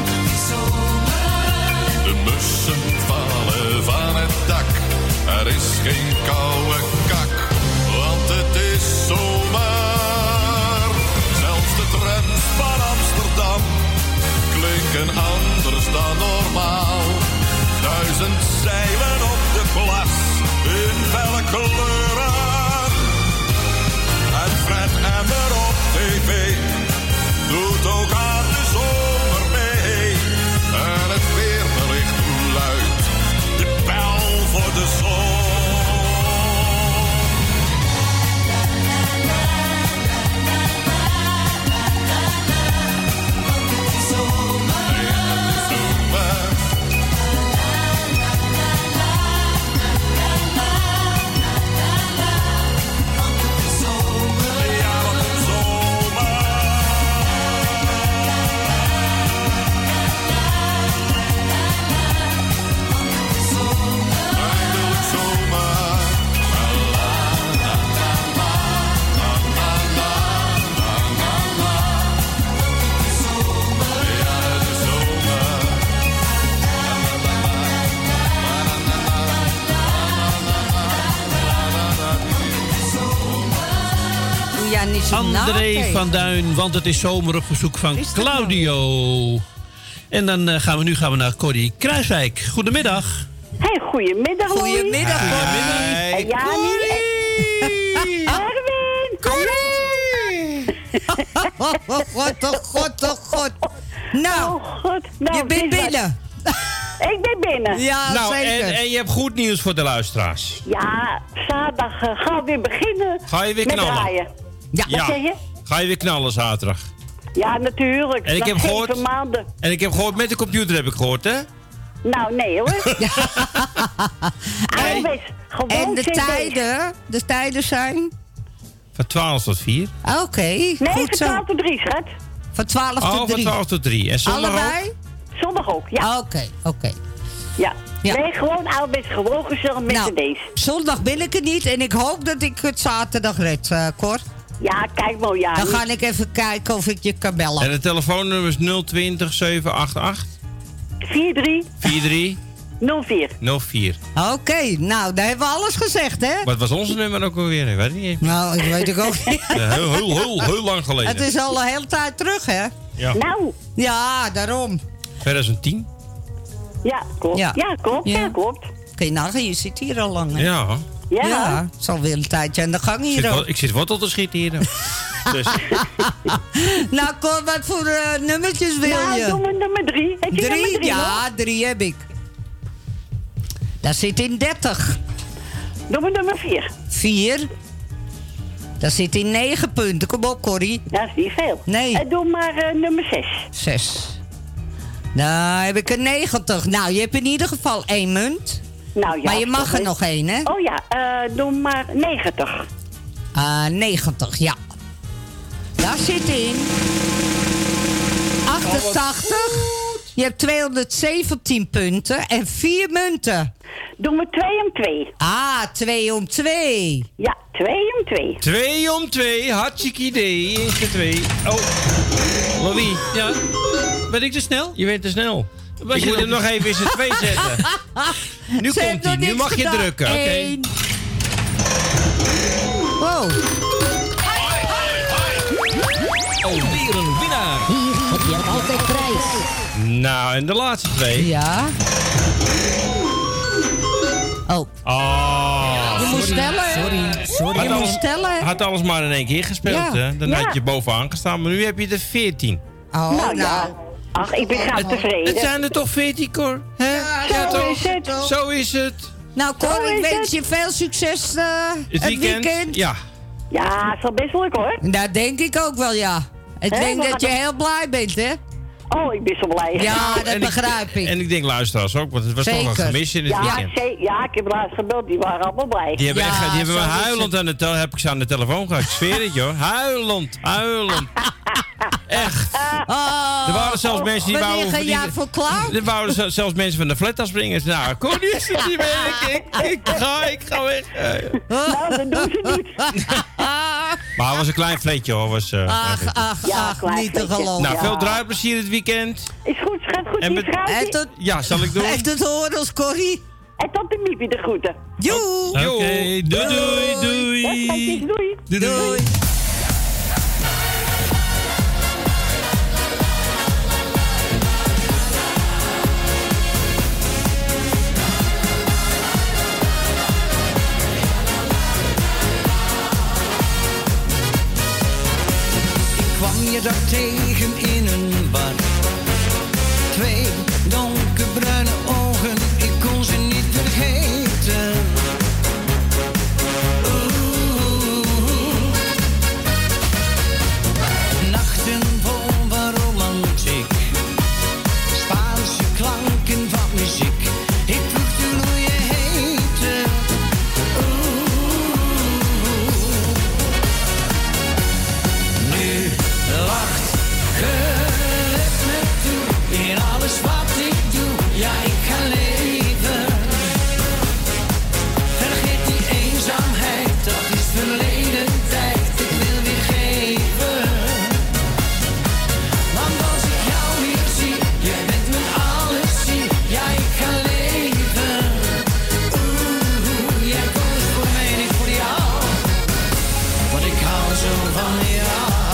De mussen vallen van het dak. Er is geen koude kak, want het is zomer. Zelfs de trams van Amsterdam klinken anders dan normaal. 1000 zeilen op de plas in felle kleuren. En Fred Emmer op tv doet ook aan de zomer mee. En het weerbericht luidt de bel voor de zon. André van Duin, want het is zomer op verzoek van Claudio. En dan gaan we naar Corrie Kruiswijk. Goedemiddag. Hey, goedemiddag. Goedemiddag. En Jani. Erwin. God. Nou, je bent binnen. Ik ben binnen. Ja, nou, zeker. En je hebt goed nieuws voor de luisteraars. Ja, zaterdag gaan we weer beginnen. Ga je weer met knallen? draaien. Ja. Wat zeg je? Ga je weer knallen zaterdag? Ja, natuurlijk. En ik heb gehoord, 7 maanden. En ik heb gehoord, met de computer heb ik gehoord, hè? Nou, nee hoor. En de tijden zijn? Van 12 tot 4. Oké, nee, goed van zo. 12 tot 3, schat. Van 12 tot 3. Van 12 tot 3. En zondag allebei? ook? Zondag ook, ja. Oké. Ja. Ja. Nee, gewoon ouderwets, gewoon gezellig met Nou, deze. Zondag ben ik er niet en ik hoop dat ik het zaterdag red, Cor. Ja, kijk maar, ja. Dan ga ik even kijken of ik je kan bellen. En het telefoonnummer is 020 788 43 04. Oké, nou, daar hebben we alles gezegd, hè? Wat was onze nummer ook alweer? Ik weet niet. Nou, ik weet ik ook niet. Heel lang geleden. Het is al een hele tijd terug, hè? Ja. Nou. Ja, daarom. 2010? Ja, klopt. Ja, klopt. Ja, klopt. Kun je nagaan, je zit hier al lang, hè? Ja. Ja, het is alweer een tijdje aan de gang hier ook. Ik zit wortel te schieten hier. Dus. Nou, Cor, wat voor nummertjes wil je? Nou, doe maar nummer 3. Heb je 3? nummer 3 Ja, 3 heb ik. Dat zit in 30. Doe maar nummer 4. 4? Dat zit in 9 punten. Kom op, Corrie. Dat is niet veel. Nee. Doe maar nummer 6. 6. Nou, heb ik er 90. Nou, je hebt in ieder geval 1 munt. Nou, ja, maar je mag er nog 1, hè? Oh ja, doe maar 90. 90, ja. Daar zit in 88. Je hebt 217 punten en 4 munten. Doe maar 2 om 2. Ah, 2 om 2. Ja, 2 om 2. 2 om 2, hartstikke idee. Is er 2. Oh, Louis. Ja? Ben ik te snel? Je bent te snel. Ik moet hem nog even in zijn 2 zetten. Nu komt hij, nu mag je drukken. Oké. Wow. Alweer een winnaar. Hier heb je altijd prijs. Nou, en de laatste 2. Ja. Oh. Oh. Je moet stellen. Sorry. Je moet stellen. Had alles maar in één keer gespeeld, Ja. hè? Dan had je bovenaan gestaan, maar nu heb je er 14. Oh, nou. Ach, ik ben graag tevreden. Het zijn er toch 14, Cor? Hè? Ja, Zo toch? is het. Zo is het. Nou, Cor, ik wens je veel succes Het weekend. Ja. Ja, het zal best leuk hoor. Dat denk ik ook wel, ja. Ik Hè, denk we dat je gaan- heel blij bent, hè? Oh, ik ben zo blij. Ja, dat En begrijp ik. En ik denk luisteraars ook, want het was toch Zeker. een gemis in het Ja, weekend. ja, ik heb laatst gebeld, die waren allemaal blij. Die hebben, Ja, echt, die hebben me zo is huilend aan de heb ik ze aan de telefoon gehad. Ik zweer het, joh. Huilend. Echt. Er waren zelfs mensen die wanneer wouden... ga jij voor clown? Er wouden zelfs mensen van de flat springen. Nou, kom niet, zit niet meer. Ik ga weg. Nou, dat doen ze niet. Maar het was een klein vleetje, hoor. Was, Ach, niet te geloven. Nou, veel draaiplezier het weekend. Is goed, schat, goed. En Die vrouwtje. Ja, zal ik doen? Heeft het horen als Corrie? En tot de Miepie de groeten. Joe. Oké, doei. Ja, schatjes, doei. Doei. Kwam je daar tegen in een bar? 2 donkerbruine ogen, ik kon ze niet vergeten. Nachten vol van romantiek, Spaanse klanken van muziek. Ik vroeg toen hoe je heette. Nu lacht gelukt me toe in alles wat ik doe. Ja, ik ga leven. Vergeet die eenzaamheid, dat is verleden tijd. Ik wil weer geven. Want als ik jou weer zie, jij bent mijn alles zie. Ja, ik ga leven. Jij koos voor mij en ik voor jou. Want ik hou zo van jou.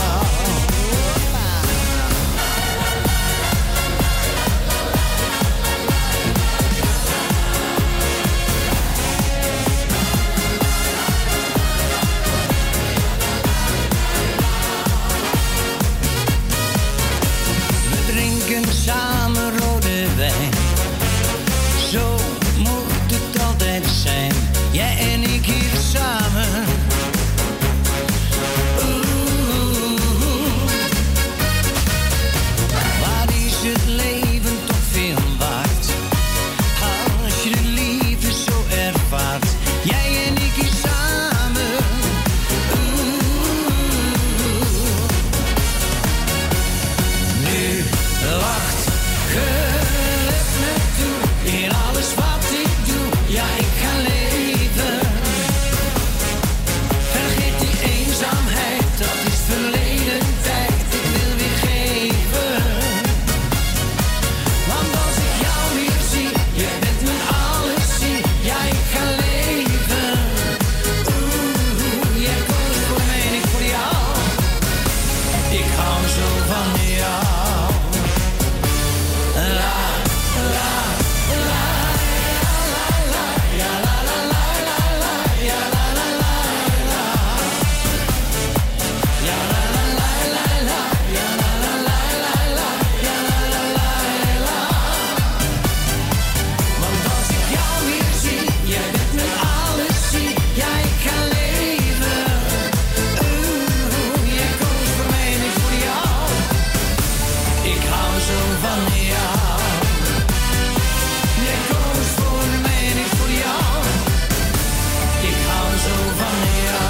We drinken samen rode wijn. Zo moet het altijd zijn. Jij en ik hier samen. Wat is het leven toch veel waard? Als je de liefde zo ervaart. Jij en ik hier samen. Nu lacht geluk me toe in alles wat ik doe. Ja, ik ga leven. Vergeet die eenzaamheid, dat is verleden tijd. Ik wil weer geven. Want als ik jou weer zie, jij bent mijn alles zie. Ja, ik ga leven. Jij koos voor mij en ik voor jou. Ik hou zo van jou. La, la, la, la, la, ja, la, la, la, la, la, ja, la, la, la, la. Ja, la, la, la, la, la, ja, la, la, la, la, la, ja, la, la, la, la. Want als ik jou weer zie, jij bent mijn alles zie. Ja, ik ga leven. Jij koos voor mij en ik voor jou. Ik hou zo van jou. Jij koos voor mij en ik voor jou. Ik hou zo van jou.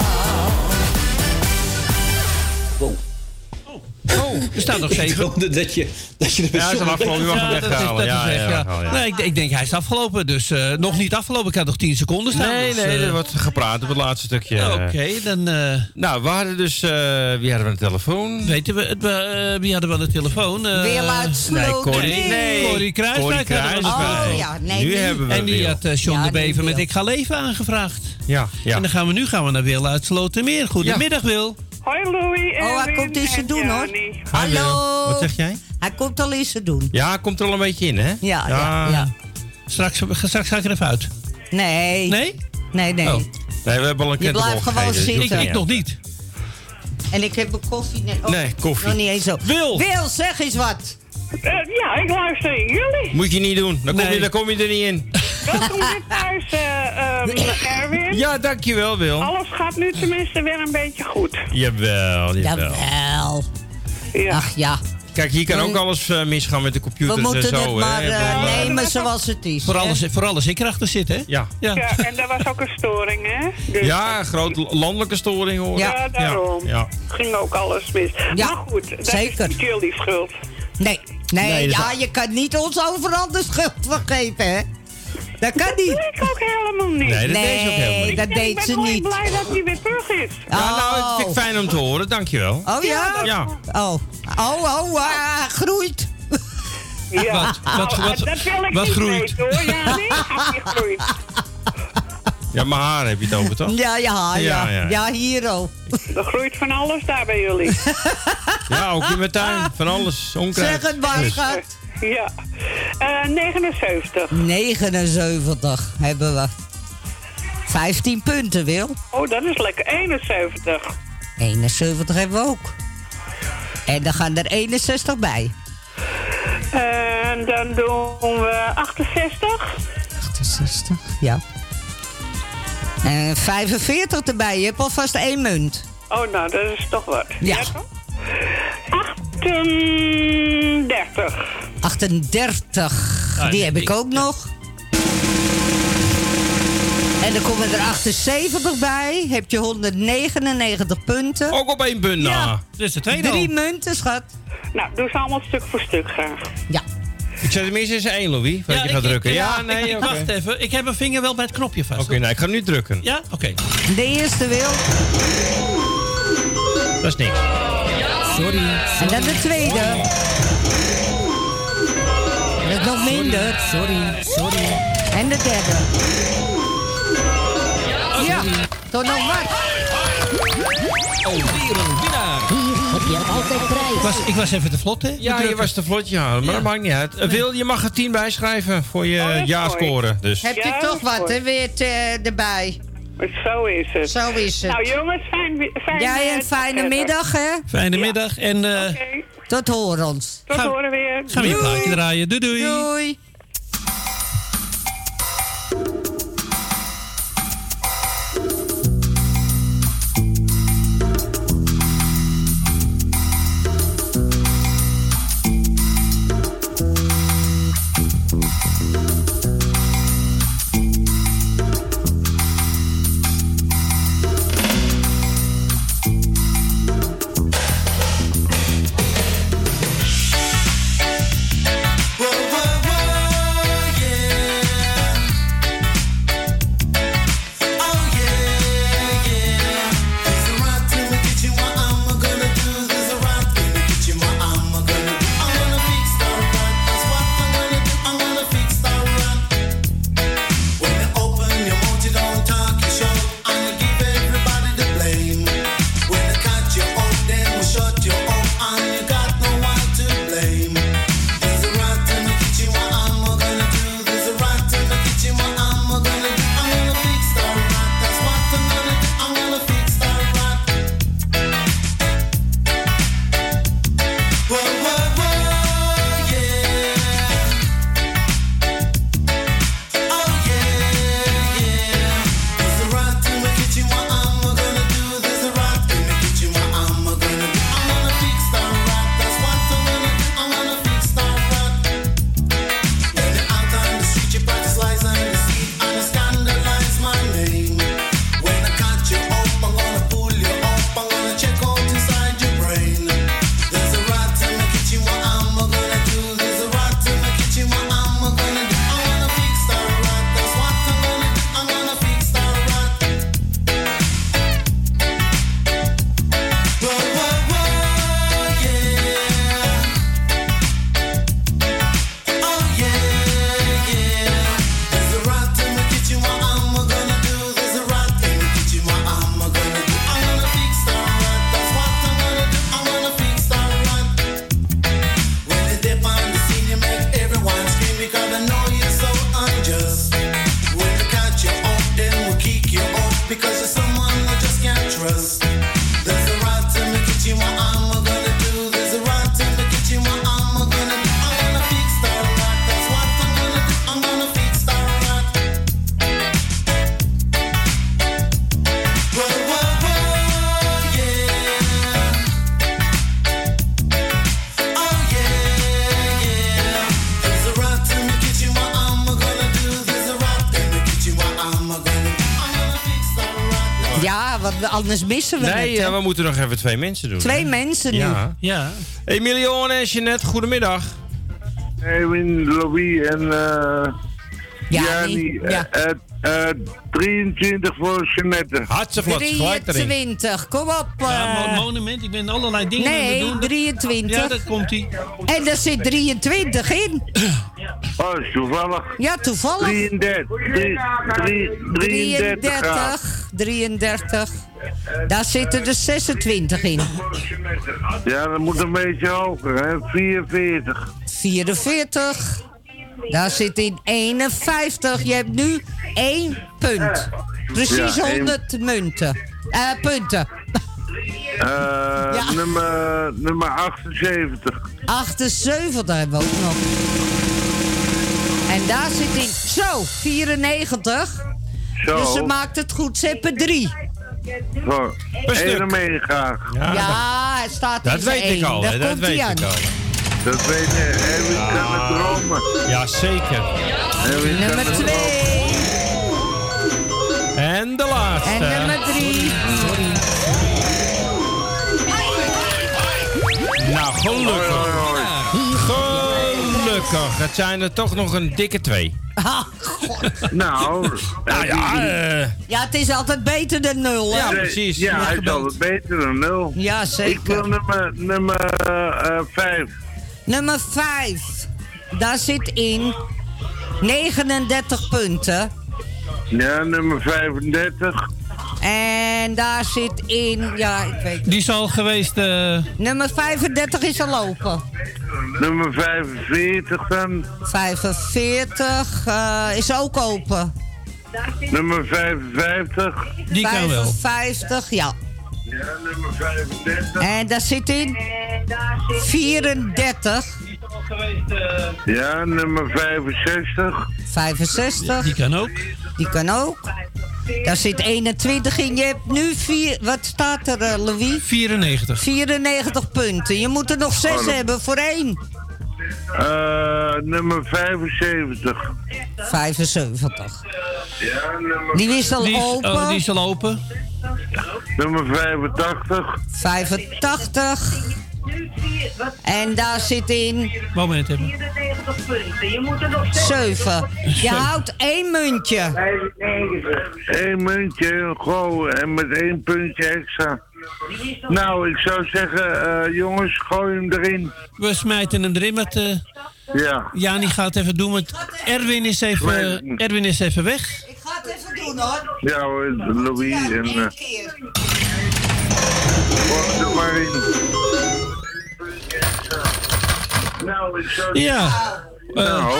Er staat nog 7. Dat je de Ja, hij is al afgelopen. Je mag hem weghalen. Ja. Nee, ik denk hij is afgelopen. Dus nog niet afgelopen. Ik had nog 10 seconden staan. Nee, dus, er wordt gepraat op het laatste stukje. Oké, dan... Nou, we hadden dus... wie hadden we aan de telefoon? Weten we, wie hadden we aan de telefoon? Weerluidsloten. Corrie Kruiswijk. Oh, ja, nee, nu hebben we en die Wil. had John de Bever met Wil. Ik ga leven aangevraagd. Ja. En dan gaan we nu naar Weerluidsloten meer. Goedemiddag, Wil. Hoi Louie. Oh, hij komt in zijn doen hoor. Hallo. Wat zeg jij? Hij komt al in zijn doen. Ja, hij komt er al een beetje in, hè? Ja. Straks ga ik er even uit. Nee. Nee? Nee. Oh. Nee, we hebben al een keer Je blijft gewoon zitten. Ik nog niet. En ik heb een koffie net. Oh, nee, koffie. Nog niet eens zo. Wil, zeg eens wat. Ja, ik luister in jullie. Moet je niet doen. Dan kom je er niet in. Welkom weer thuis, Erwin. Ja, dankjewel, Wil. Alles gaat nu tenminste weer een beetje goed. Jawel. Ja. Ach ja. Kijk, hier kan ook alles misgaan met de computers en zo. We moeten het maar nemen zoals het is. Voor alles in krachten zitten, hè? Ja. En daar was ook een storing, hè? Dus ja, grote landelijke storing, hoor. Ja, daarom. Ja. Ging ook alles mis. Ja, maar goed, dat zeker. is niet jullie schuld. Nee, je kan niet ons overal de schuld van geven, hè? Dat kan niet. Dat deed ik ook helemaal niet. Nee, dat deed ze ook helemaal niet. Dat deed ze niet. Ik ben blij dat hij weer terug is. Ja, nou, dat vind ik fijn om te horen. Dankjewel. Oh ja? Ja. Groeit. Ja. Wat dat wil ik wat niet groeit? weten, hoor. Ja, nee, hij groeit. Ja, mijn haar heb je het over, toch? Ja, hier ook. Er groeit van alles daar bij jullie. Ja, ook in mijn tuin. Van alles. Onkruid. Zeg het maar, schat. Ja. 79. 79 hebben we. 15 punten, Wil. Oh, dat is lekker. 71. 71 hebben we ook. En dan gaan er 61 bij. En dan doen we 68. 68, ja. En 45 erbij. Je hebt alvast 1 munt. Oh, nou, dat is toch wat. Ja. 38. 38. Die heb ik ook nog. En dan komen er 78 bij. Heb je 199 punten. Ook op 1 punt, nou. Dat is de tweede 3 munten, schat. Nou, doe ze allemaal stuk voor stuk graag. Ja. Ik zet tenminste eens 1, Louis. Voordat je gaat drukken. Ik wacht even. Ik heb mijn vinger wel bij het knopje vast. Oké, nou, ik ga nu drukken. Ja? Oké. De eerste, Wil. Dat is niks. Sorry. En dan de tweede. Dat is nog minder. Sorry. En de derde. Ja, toch nog wat. Alweer een winnaar. Hier heb je altijd prijs. Ik was even te vlot, hè? Ja, je was te vlot, ja. Maar dat maakt niet uit. Wil, je mag er 10 bij schrijven voor je ja-scoren. Dus. Heb je toch wat, hè, weer erbij? Zo is het. Zo is het. Nou jongens, fijn Jij een fijne middag, hè? Fijne middag en tot horens. Tot horen weer. Gaan we een plaatje draaien. Doei. Doei. Whoa, whoa, whoa. want anders missen we Nee, het. hè. we moeten nog even 2 mensen doen. 2 hè? mensen nu. Ja. Ja. Emilio en Jeanette, goedemiddag. Edwin, Louis en Jani. Ja. 23 voor Jeanette. Hartstikke vlot, gelijk erin. 23, kom op. Ja, monument, ik ben allerlei dingen aan het doen. Nee, 23. Ja, dat komt ie. En daar zit 23 in. Oh, is toevallig. Ja, toevallig. 33. Daar zitten er 26 in. Ja, dat moet een beetje hoger, hè? 44. 44. Daar zit in 51. Je hebt nu 1 punt. Precies Ja, 100 munten. Punten. Nummer 78. 78 hebben we ook nog. En daar zit in... Zo, 94. Zo. Dus ze maakt het goed. Ze hebben 3. Zo, 1 mee graag. Ja, het staat in Dat weet ik al, hè, dat weet ik al. Dat weet je, Edwin kan het dromen. Ja, zeker. Nummer 2. En de laatste. En nummer 3. Nou, gelukkig. Gelukkig. Het zijn er toch nog een dikke 2. Nou ja. Ja, het is altijd beter dan 0, hè? Ja, precies. Ja, hij is altijd beter dan 0. Ja, zeker. Ik wil nummer 5. Nummer 5. Daar zit in 39 punten. Ja, nummer 35. En daar zit in... Ja, ik weet Die is al geweest... Nummer 35 is al open. Nummer 45 dan. 45 is ook open. Nummer 55. Die kan wel. 55, ja. Ja, nummer 35. En daar zit in 34. Ja, nummer 65. 65. Die kan ook. Die kan ook. Daar zit 21 in. Je hebt nu 4... Wat staat er, Louis? 94. 94 punten. Je moet er nog 6 hebben voor 1. Nummer 75. 75. Ja, nummer... Die is al open. Oh, die is al open. Nummer 85. 85. En daar zit in... Moment even. 7. Je houdt 1 muntje. 1 muntje, goh, en met 1 puntje extra. Nou, ik zou zeggen, jongens, gooi hem erin. We smijten hem erin met... Ja. Jani gaat even doen, want Erwin is even weg. Ik ga het even doen, hoor. Ja hoor, Louis Ja, en... 1 keer. Gooi er maar in. Nou, ik zou... Ja. Nou...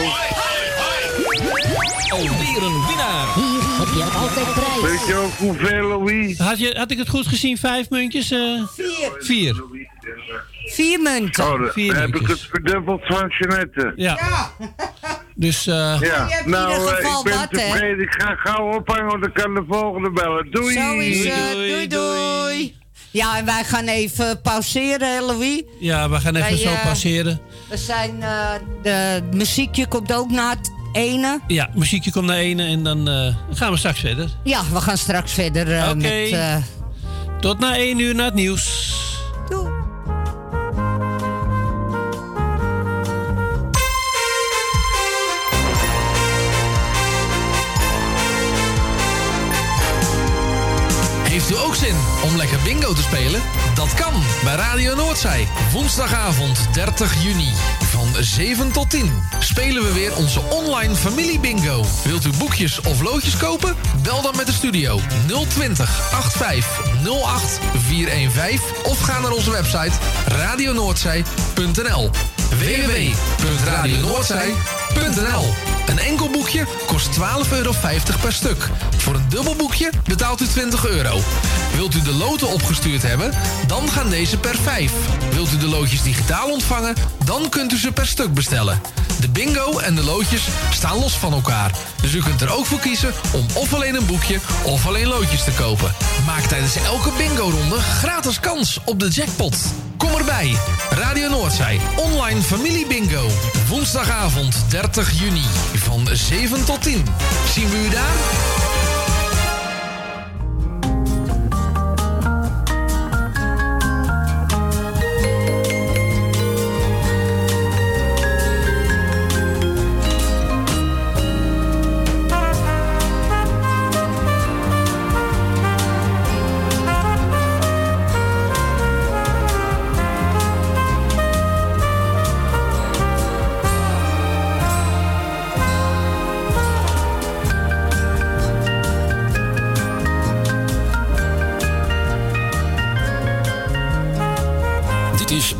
Alweer een winnaar. Hier heb je altijd prijs. Weet je ook hoeveel, Louis? Had ik het goed gezien? 5 muntjes? 4. 4 munten. Oh, dan 4 heb ik muntjes. het verdubbeld van Jeanette. Ja. Dus, ja, nou, in ieder geval ik ben wat, hè? tevreden. Ik ga gauw ophangen, want ik kan de volgende bellen. Doei! Zo is het. Doei. Ja, en wij gaan even pauzeren, hè, Louis. Ja, we gaan even Wij, zo passeren. We zijn... de muziekje komt ook na het ene. Ja, muziekje komt naar 1 en dan gaan we straks verder. Ja, we gaan straks verder met... Tot na 1 uur na het nieuws. Doei. Heeft u ook zin om lekker bingo te spelen? Dat kan bij Radio Noordzij. Woensdagavond 30 juni van 7 tot 10 spelen we weer onze online familie bingo. Wilt u boekjes of loodjes kopen? Bel dan met de studio 020 85 08 415 of ga naar onze website radionoordzij.nl www.radionoordzij.nl. Een enkel boekje kost €12,50 per stuk. Voor een dubbel boekje betaalt u €20. Wilt u de loten opgestuurd hebben? Dan gaan deze per 5. Wilt u de loodjes digitaal ontvangen? Dan kunt u ze per stuk bestellen. De bingo en de loodjes staan los van elkaar. Dus u kunt er ook voor kiezen om of alleen een boekje of alleen loodjes te kopen. Maak tijdens elke bingo-ronde gratis kans op de jackpot. Kom erbij. Radio Noordzij. Online familie bingo. Woensdagavond 30 juni van 7 tot 10. Zien we u daar?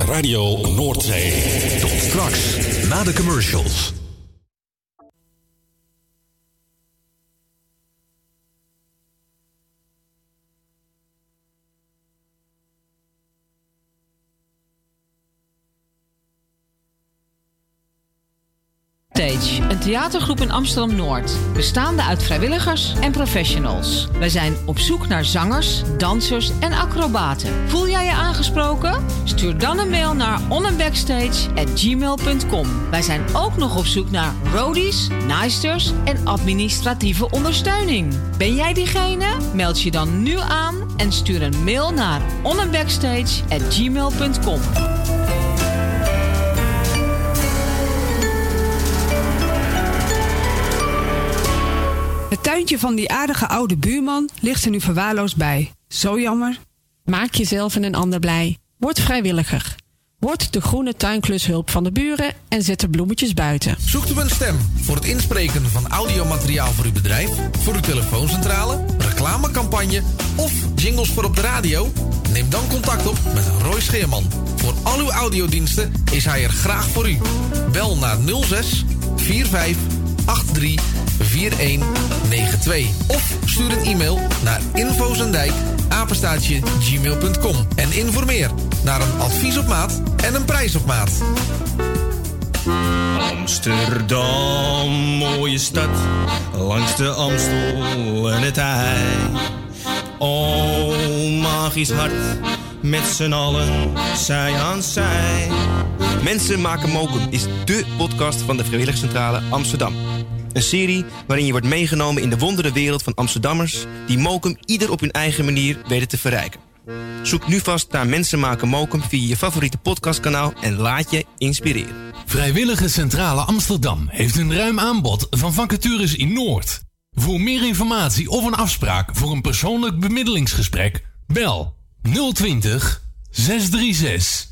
Radio Noordzee. Tot straks, na de commercials. Stage, een theatergroep in Amsterdam-Noord, bestaande uit vrijwilligers en professionals. Wij zijn op zoek naar zangers, dansers en acrobaten. Voel jij je aangesproken? Stuur dan een mail naar onandbackstage@gmail.com. Wij zijn ook nog op zoek naar roadies, naaisters en administratieve ondersteuning. Ben jij diegene? Meld je dan nu aan en stuur een mail naar onandbackstage@gmail.com. Het tuintje van die aardige oude buurman ligt er nu verwaarloosd bij. Zo jammer. Maak jezelf en een ander blij. Word vrijwilliger. Word de groene tuinklushulp van de buren en zet de bloemetjes buiten. Zoekt u een stem voor het inspreken van audiomateriaal voor uw bedrijf, voor uw telefooncentrale, reclamecampagne of jingles voor op de radio? Neem dan contact op met Roy Scheerman. Voor al uw audiodiensten is hij er graag voor u. Bel naar 06 45 83 4192 of stuur een e-mail naar infozendijk@gmail.com en informeer naar een advies op maat en een prijs op maat. Amsterdam, mooie stad, langs de Amstel en het IJ. Oh, magisch hart, met z'n allen, zij aan zij. Mensen maken mokum is dé podcast van de Vrijwilligerscentrale Amsterdam. Een serie waarin je wordt meegenomen in de wonderenwereld van Amsterdammers die mokum ieder op hun eigen manier weten te verrijken. Zoek nu vast naar Mensen maken mokum via je favoriete podcastkanaal en laat je inspireren. Vrijwilligerscentrale Amsterdam heeft een ruim aanbod van vacatures in Noord. Voor meer informatie of een afspraak voor een persoonlijk bemiddelingsgesprek, bel 020 636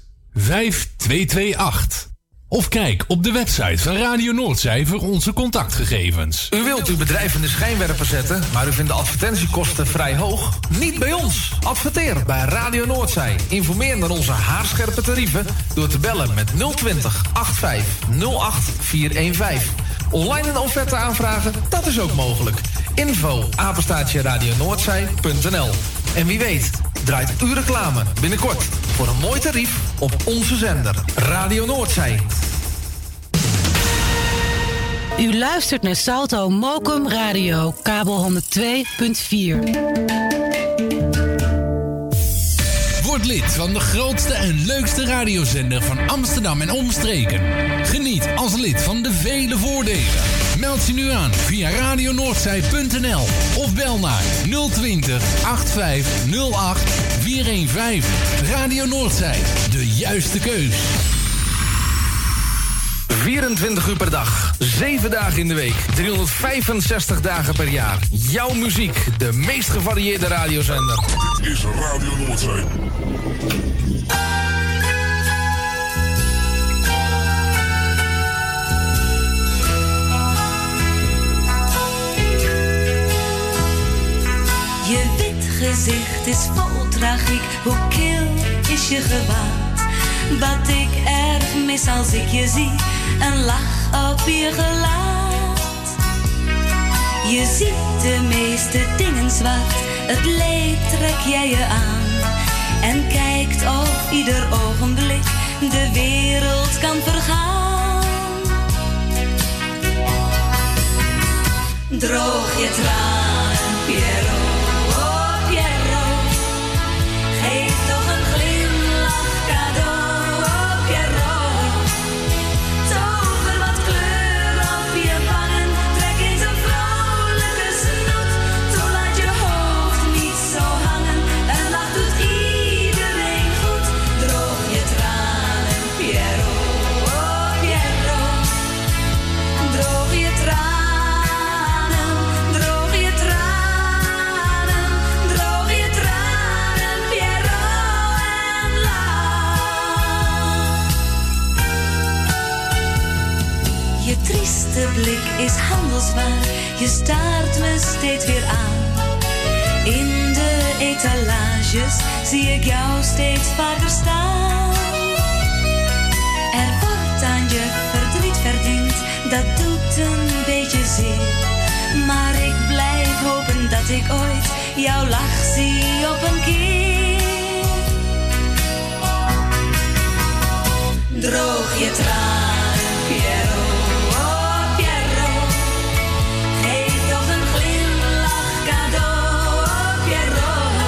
5228. Of kijk op de website van Radio Noordzij voor onze contactgegevens. U wilt uw bedrijf in de schijnwerper zetten, maar u vindt de advertentiekosten vrij hoog? Niet bij ons. Adverteer bij Radio Noordzij. Informeer naar onze haarscherpe tarieven door te bellen met 020 85 08 415. Online een offerte aanvragen? Dat is ook mogelijk. info@radionoordzij.nl. En wie weet, draait uw reclame binnenkort voor een mooi tarief op onze zender. Radio Noordzij. U luistert naar Salto Mokum Radio, kabel 102.4. Word lid van de grootste en leukste radiozender van Amsterdam en omstreken. Geniet als lid van de vele voordelen. Meld je nu aan via radionoordzij.nl of bel naar 020 8508 415. Radio Noordzij, de juiste keus. 24 uur per dag, 7 dagen in de week, 365 dagen per jaar. Jouw muziek, de meest gevarieerde radiozender. Dit is Radio Noordzee. Je wit gezicht is vol tragiek, hoe kil is je gewaad? Wat ik erg mis als ik je zie, een lach op je gelaat. Je ziet de meeste dingen zwart, het leed trek jij je aan. En kijkt of ieder ogenblik de wereld kan vergaan. Droog je tranen, Piero, oh Piero. Geef toch een glimlach cadeau, oh Piero. Tover wat kleur op je wangen, trek eens een vrolijke snoet. Toen laat je hoofd niet zo hangen, een lach doet iedereen goed. Droog je tranen, Piero, oh Piero. Droog je tranen. Je trieste blik is handelswaar, je staart me steeds weer aan. In de etalages zie ik jou steeds vaker staan. je verdriet verdient, dat doet een beetje zeer. Maar ik blijf hopen dat ik ooit jouw lach zie op een keer. Droog je tranen, Piero, oh Piero. Geef toch een glimlach cadeau, oh Piero.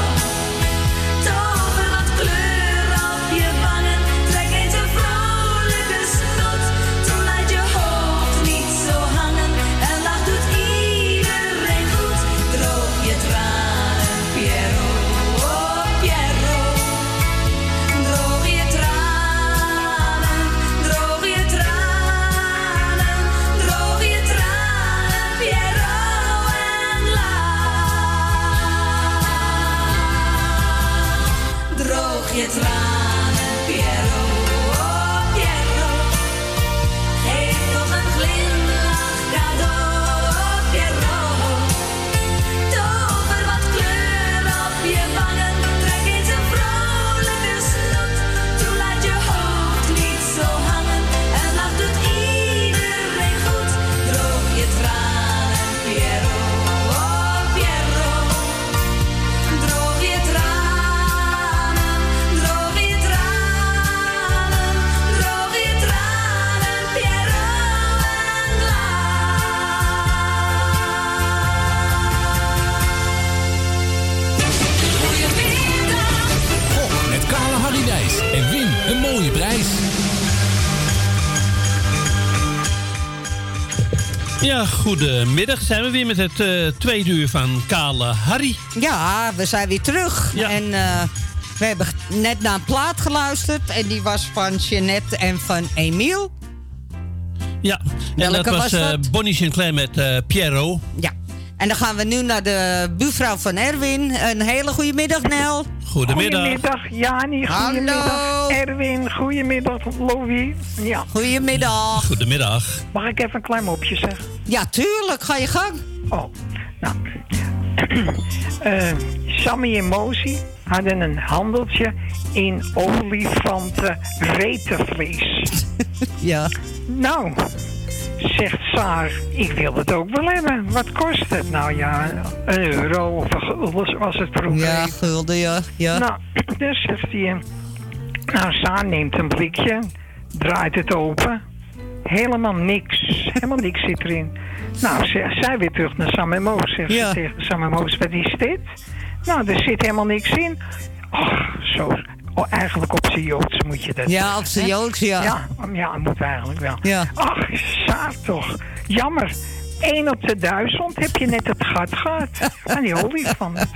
Tover wat kleur op je wangen, trek eens een vrolijke snot. Toen laat je hoofd niet zo hangen, en lach doet iedereen goed. Droog je tranen, Piero, oh Piero. Droog je tranen, droog je tranen, droog je tranen, Piero, en lach. Droog je tranen, Piero, oh Piero. Geef toch een glimlach cadeau, oh Piero. Tover wat kleur op je wangen, trek eens een vrolijke snot. Toen laat je hoofd niet zo hangen, en lach doet iedereen goed. Droog je tranen, Piero, oh Piero. Droog je tranen, droog je tranen, droog je tranen, Piero, en Gok met Kale Harry Dijs en win een mooie prijs. Ja, goedemiddag. Zijn we weer met het tweede uur van Kale Harry. Ja, we zijn weer terug. Ja. En we hebben net naar een plaat geluisterd. En die was van Jeanette en van Emiel. Ja, en Welke dat was dat? Bonnie Sinclair met Piero. Ja. En dan gaan we nu naar de buurvrouw van Erwin. Een hele goede middag, Nel. Goedemiddag. Goedemiddag, Jani. Goedemiddag, Erwin. Goedemiddag, Louis. Ja. Goedemiddag. Goedemiddag. Mag ik even een klein mopje zeggen? Ja, tuurlijk. Ga je gang. Oh, nou. Sammy en Mozi hadden een handeltje in olifantenretenvlees. Ja. Nou, zegt Saar, ik wil het ook wel hebben. Wat kost het? Nou ja, €1 of een gulden was het vroeger. Ja, gulden, ja. Ja. Nou, dus zegt hij, nou, Saar neemt een blikje, draait het open. Helemaal niks zit erin. Nou, zij weer terug naar Sam en Moos. Zegt ze tegen Sam en Moos, wat is dit? Nou, er zit helemaal niks in. Och, zo. Oh, eigenlijk op zijn Joods moet je dat. Ja, op zijn Joods, ja. Ja, moet eigenlijk wel. Ja. Ach, Saar toch. Jammer. 1 op de 1000 heb je net het gat gehad. Aan die olifant.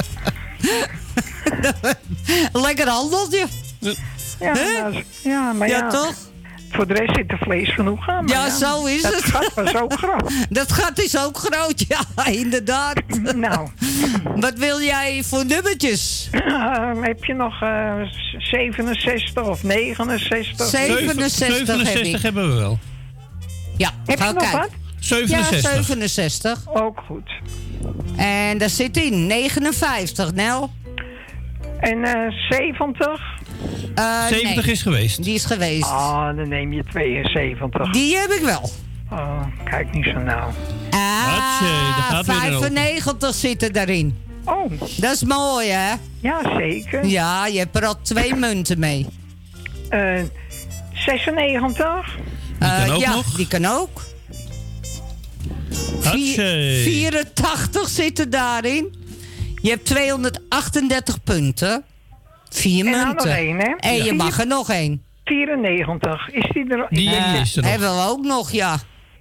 Lekker handeltje. Ja, maar ja, toch? Voor de rest zit er vlees genoeg aan. Ja, zo is het. Dat gat was ook groot. Dat gat is ook groot, ja, inderdaad. Nou. Wat wil jij voor nummertjes? Heb je nog 67 of 69? 67 hebben we wel. Ja, heb je nog wat? 67. Ja, 67. Ook goed. En daar zit in 59, Nel. En 70? 70 nee. is geweest. Die is geweest. Ah, dan neem je 72. Die heb ik wel. Oh, kijk niet zo nauw. Ah, 95 zitten daarin. Oh. Dat is mooi, hè? Ja, zeker. Ja, je hebt er al 2 munten mee. 96? Die kan ook ja, nog. die kan ook. 84 zitten daarin. Je hebt 238 punten. 4 en munten. nog 1, hè? En je mag er nog 1. 94. Is die er? Die is er nog. Hebben we ook nog, ja.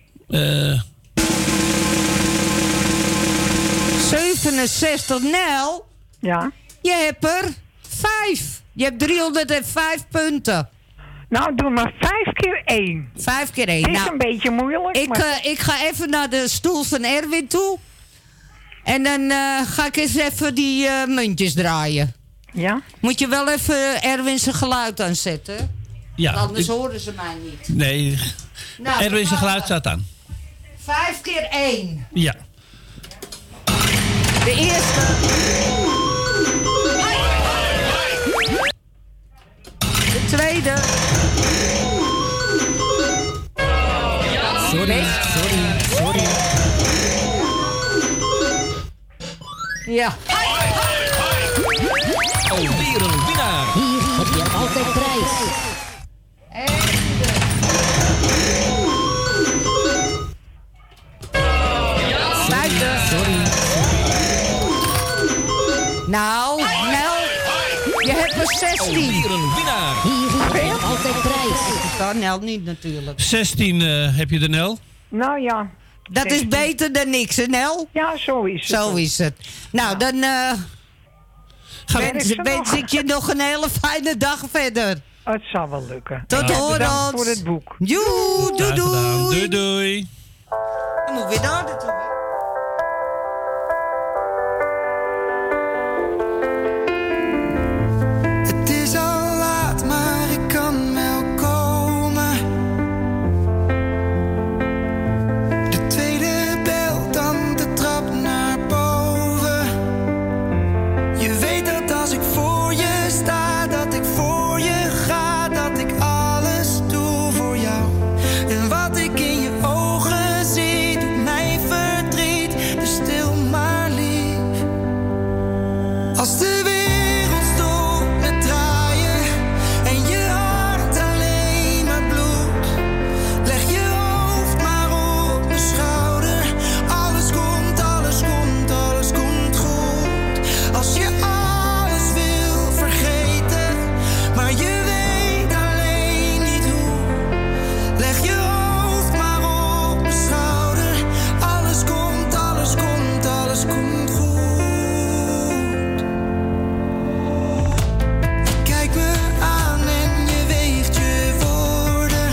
67, Nel. Ja. Je hebt er 5. Je hebt 305 punten. Nou, doe maar 5 keer 1. 5 keer 1. Het is nou, een beetje moeilijk. Ik ga even naar de stoel van Erwin toe. En dan ga ik eens even die muntjes draaien. Ja? Moet je wel even Erwin zijn geluid aanzetten. Ja. Anders horen ze mij niet. Nee. Nou, Erwin zijn geluid staat aan. 5 keer 1. Ja. De eerste. De tweede. Sorry. Ja. Alweer een winnaar. Hier heb je altijd prijs. Sorry. Nou, je hebt er 16. Alweer een winnaar. Hier heb je altijd prijs. Dat kan Nel niet natuurlijk. 16 heb je de Nel. Nou ja. Dat is beter dan niks, hè, Nel? Ja, zo is het. Zo is het. Nou, dan wens ik je nog een hele fijne dag verder. Het zal wel lukken. Tot horens. Voor het boek. Joe, doei. Doei. Dan moet weer daar naartoe. Het is al laat, maar ik kan wel komen. De tweede bel, dan de trap naar boven. Je weet dat als ik voor je sta, dat ik voor je ga, dat ik alles doe voor jou. En wat ik in je ogen zie, doet mij verdriet. Dus stil maar lief. Als de wereld stopt met draaien en je hart alleen maar bloedt, leg je hoofd maar op mijn schouder. Alles komt goed. Als je alles wil vergeten, maar je weet alleen niet hoe, leg je hoofd maar op mijn schouder. Alles komt goed. Kijk me aan en je weegt je woorden.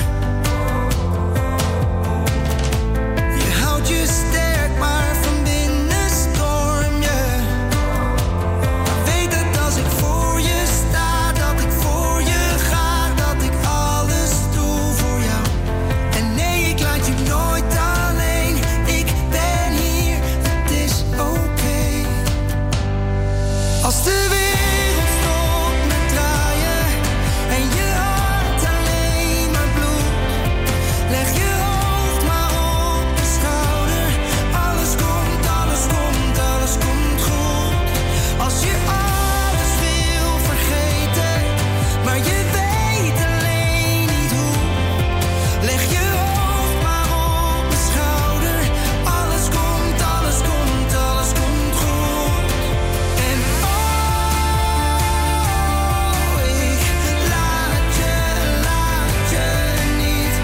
Je houdt je sterk, maar van binnen storm je. Maar weet dat als ik voor je sta, dat ik voor je ga, dat ik alles doe voor jou. En nee, ik laat je nooit alleen. Ik ben hier, het is oké. Als de wereld stopt met draaien en je hart alleen maar bloedt, leg je hoofd maar op mijn schouder. Alles komt goed. Als je alles wil vergeten, maar je weet alleen niet hoe, leg je hoofd maar op mijn schouder. Alles komt goed. En ik laat je niet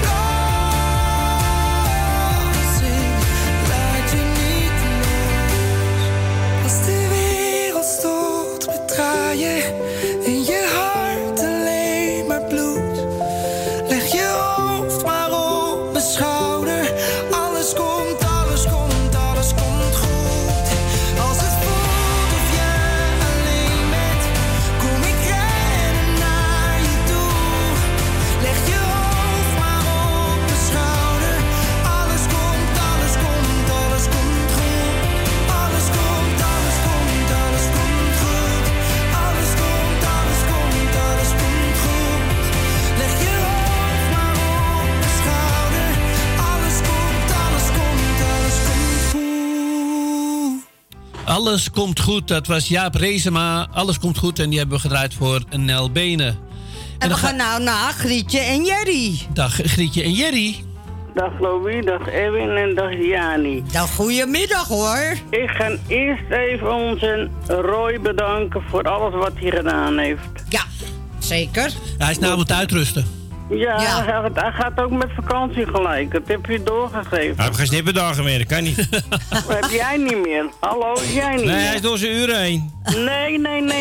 los. Ik laat je niet los. Als de wereld stopt met draaien en je hart alleen maar bloedt, leg je hoofd maar op mijn schouder. Alles komt goed. Als het voelt of je alleen bent, kom ik rennen naar je toe. Leg je hoofd maar op mijn schouder. Alles komt goed. Alles komt goed. Alles komt goed. Leg je hoofd maar op mijn schouder. Alles komt goed. Alles komt goed. Dat was Jaap Reesema. Alles komt goed. En die hebben we gedraaid voor Nel Benen. En we gaan nou naar Grietje en Jerry. Dag Grietje en Jerry. Dag Louis, dag Erwin en dag Jani. Nou, goedemiddag hoor. Ik ga eerst even onze Roy bedanken voor alles wat hij gedaan heeft. Ja, zeker. Hij is namelijk uitrusten. Ja, hij gaat ook met vakantie gelijk. Dat heb je doorgegeven. Hij heeft geen snipperdagen meer, dat kan niet. Heb jij niet meer? Hallo, jij niet meer? Nee, hij is door zijn uren heen. Nee.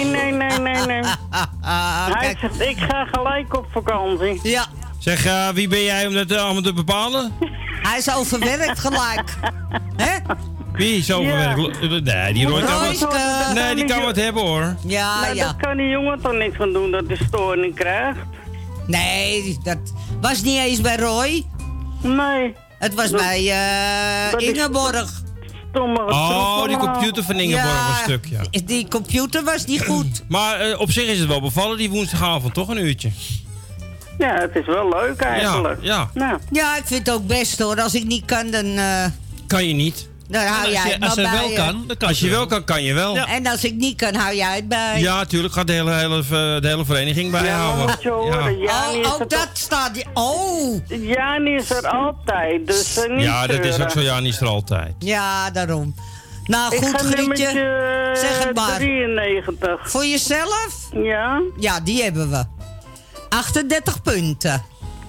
Hij zegt, ik ga gelijk op vakantie. Ja. Zeg, wie ben jij om dat allemaal te bepalen? Hij is overwerkt gelijk. Hè? Wie is overwerkt? Nee, die Roy kan wat. Nee, die kan wat hebben hoor. Ja, maar daar kan die jongen toch niks van doen dat hij storing krijgt? Nee, dat was niet eens bij Roy. Nee. Het was bij Ingeborg. Oh, die computer van Ingeborg was stuk, ja. Die computer was niet goed. Maar op zich is het wel bevallen die woensdagavond, toch een uurtje? Ja, het is wel leuk eigenlijk. Ja. Nou. Ja, ik vind het ook best hoor. Als ik niet kan, dan... Kan je niet. Dan hou jij het maar bij. Als je wel kan, dan kan Als je wel kan, kan je wel. Ja. En als ik niet kan, hou jij het bij. Ja, tuurlijk. Gaat de hele vereniging bijhouden. Ja, moet je horen. Dat staat... Oh! Jani is er altijd, dus niet Ja, dat is zeuren. ook zo. Jani is er altijd. Ja, daarom. Nou, Ik goed, ga Grietje. nummertje, Zeg het maar. 93. Voor jezelf? Ja. Ja, die hebben we. 38 punten.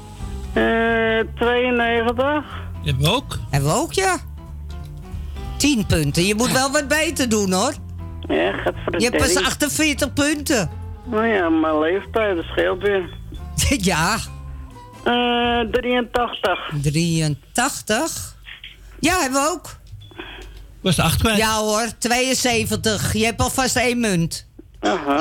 92. Hebben we ook? Hebben we ook, ja. 10 punten. Je moet wel wat beter doen, hoor. Ja, gaat voor de Je hebt pas derrie. 48 punten. Nou ja, mijn leeftijd, dat scheelt weer. Ja. 83. 83? Ja, hebben we ook. Was de 8 kwijt? Ja hoor, 72. Je hebt alvast 1 munt. Aha.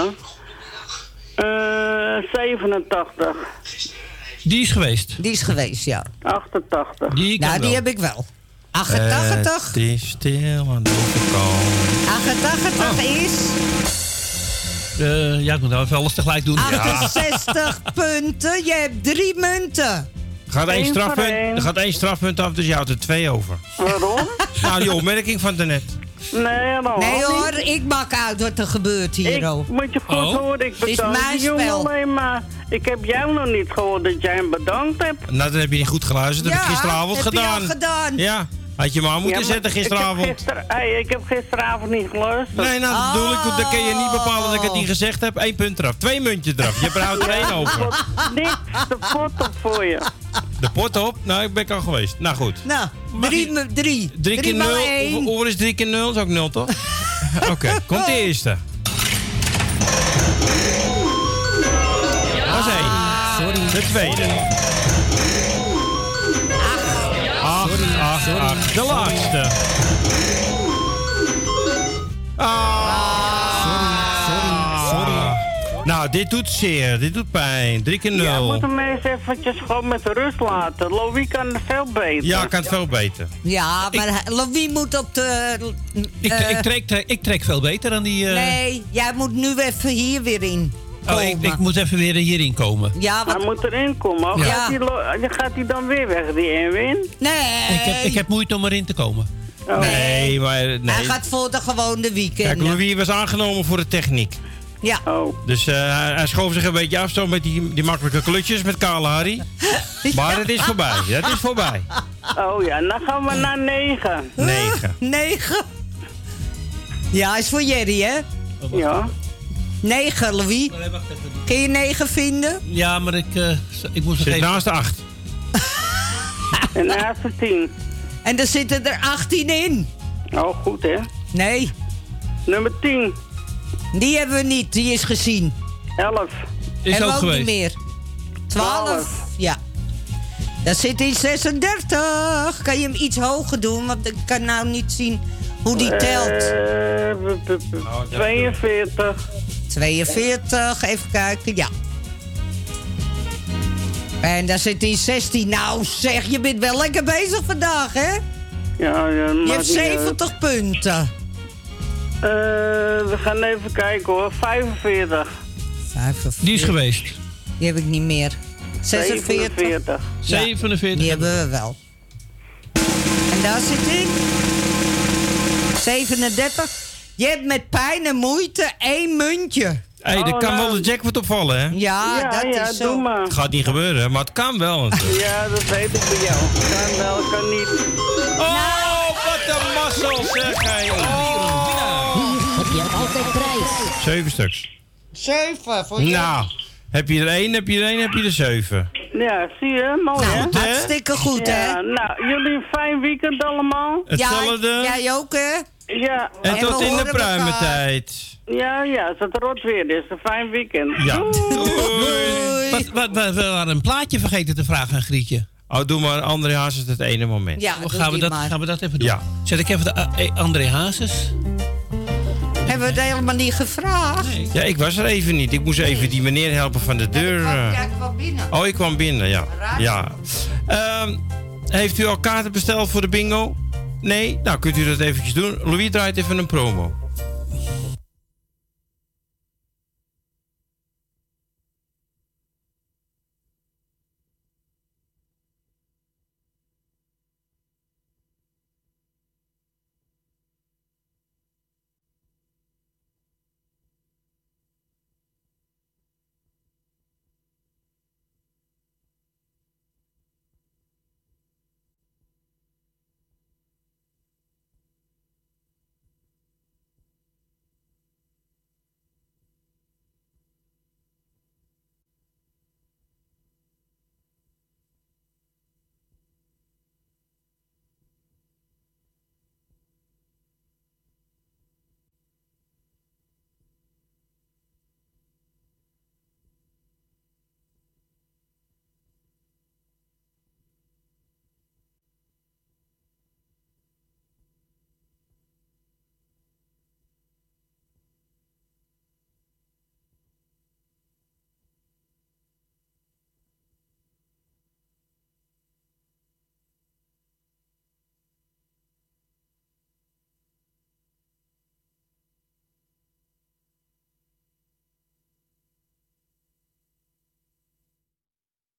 87. Die is geweest. Die is geweest, ja. 88. Die kan Nou, die wel. heb ik wel. 88. Het is stil aan de overkant. 88 is... Ja, ik moet nou even alles tegelijk doen. 68 punten. Je hebt 3 munten. Er gaat één strafpunt af, dus je houdt er 2 over. Waarom? Nou, die opmerking van daarnet. Nee, helemaal Nee niet. hoor, ik maak uit wat er gebeurt hier. Ik moet je goed horen, ik Het is bedank mijn die jongen spel. alleen maar. Ik heb jou nog niet gehoord dat jij hem bedankt hebt. Nou, dan heb je niet goed geluisterd. Dat heb ik gisteravond heb gedaan. je al gedaan. Ja, had je maar moeten Ja, zetten gisteravond. Ik heb gisteravond niet geluisterd. Nee, nou, dat bedoel ik. Dan kun je niet bepalen dat ik het niet gezegd heb. 1 punt eraf. 2 muntjes eraf. Je houdt er 1 over. Niks, de pot op voor je. De pot op? Nou, ik ben al geweest. Nou, goed. Nou, 3. 3 keer 0. Hoeveel is 3 keer 0? Dat is ook 0, toch? Oké, komt de eerste. Dat is 1. Sorry. De tweede. 8. De laatste. Sorry. Nou, dit doet zeer. Dit doet pijn. 3 keer 0. Ja, moet hem eens eventjes gewoon met rust laten. Louis kan het veel beter. Ja, kan het veel beter. Ja, maar Louis moet op de... Ik trek veel beter dan die... Nee, jij moet nu even hier weer in Oh, komen. ik moet even weer hierin komen. Ja, Hij moet erin komen. Of Ja. gaat hij dan weer weg, die Erwin? Nee. Ik heb moeite om erin te komen. Oh. Nee, maar... Hij Nee. gaat voor de gewone weekend. Kijk, Louis was aangenomen voor de techniek. Ja. Dus hij schoof zich een beetje af zo met die makkelijke klutjes met kale Harry. Maar het is voorbij. Het is voorbij. Oh ja, dan gaan we naar 9. 9. Ja, is voor Jerry, hè? Ja. 9, Louis. Kun je 9 vinden? Ja, maar ik moet Zit naast de 8. En naast de 10. En er zitten er 18 in. Oh, goed hè? Nee. Nummer 10. Die hebben we niet, die is gezien. 11. Hebben we ook niet meer. 12. Ja. Dat zit in 36. Kan je hem iets hoger doen? Want ik kan nou niet zien hoe die telt. 42. 42, even kijken, ja. En daar zit in 16. Nou zeg, je bent wel lekker bezig vandaag, hè? Ja, Je hebt 70 punten. We gaan even kijken hoor. 45. 45. Die is geweest. Die heb ik niet meer. 46. 47. 47. Die hebben we wel. En daar zit ik. 37. Je hebt met pijn en moeite 1 muntje. Hé, er kan wel de jackpot opvallen, hè? Ja, dat is zo. doe maar. Het gaat niet gebeuren, maar het kan wel natuurlijk. Ja, dat weet ik bij jou. Kan wel, kan niet. Oh, wat een mazzel zeg hij. Heb je altijd prijs. 7 stuks. 7 voor jou. Nou, heb je er 1, heb je er 1, heb je er 7. Ja, zie je? Mooi hè? Goed, hè? Hartstikke goed, hè? Ja, nou, jullie een fijn weekend allemaal. Hetzelfde. Jij ook, hè? Ja. En tot we in de horen pruimentijd. Ja, als het rot weer is. Een fijn weekend. Ja. We hadden een plaatje vergeten te vragen aan Grietje. Oh, doe maar André Hazes het ene moment. Ja, Gaan we dat even doen? Ja. Zet ik even de André Hazes. Hebben we het helemaal niet gevraagd? Ja, ik was er even niet. Ik moest even die meneer helpen van de deur. Jij kwam binnen. Oh, ik kwam binnen, ja. Ja. Heeft u al kaarten besteld voor de bingo? Nee? Nou, kunt u dat eventjes doen. Louis draait even een promo.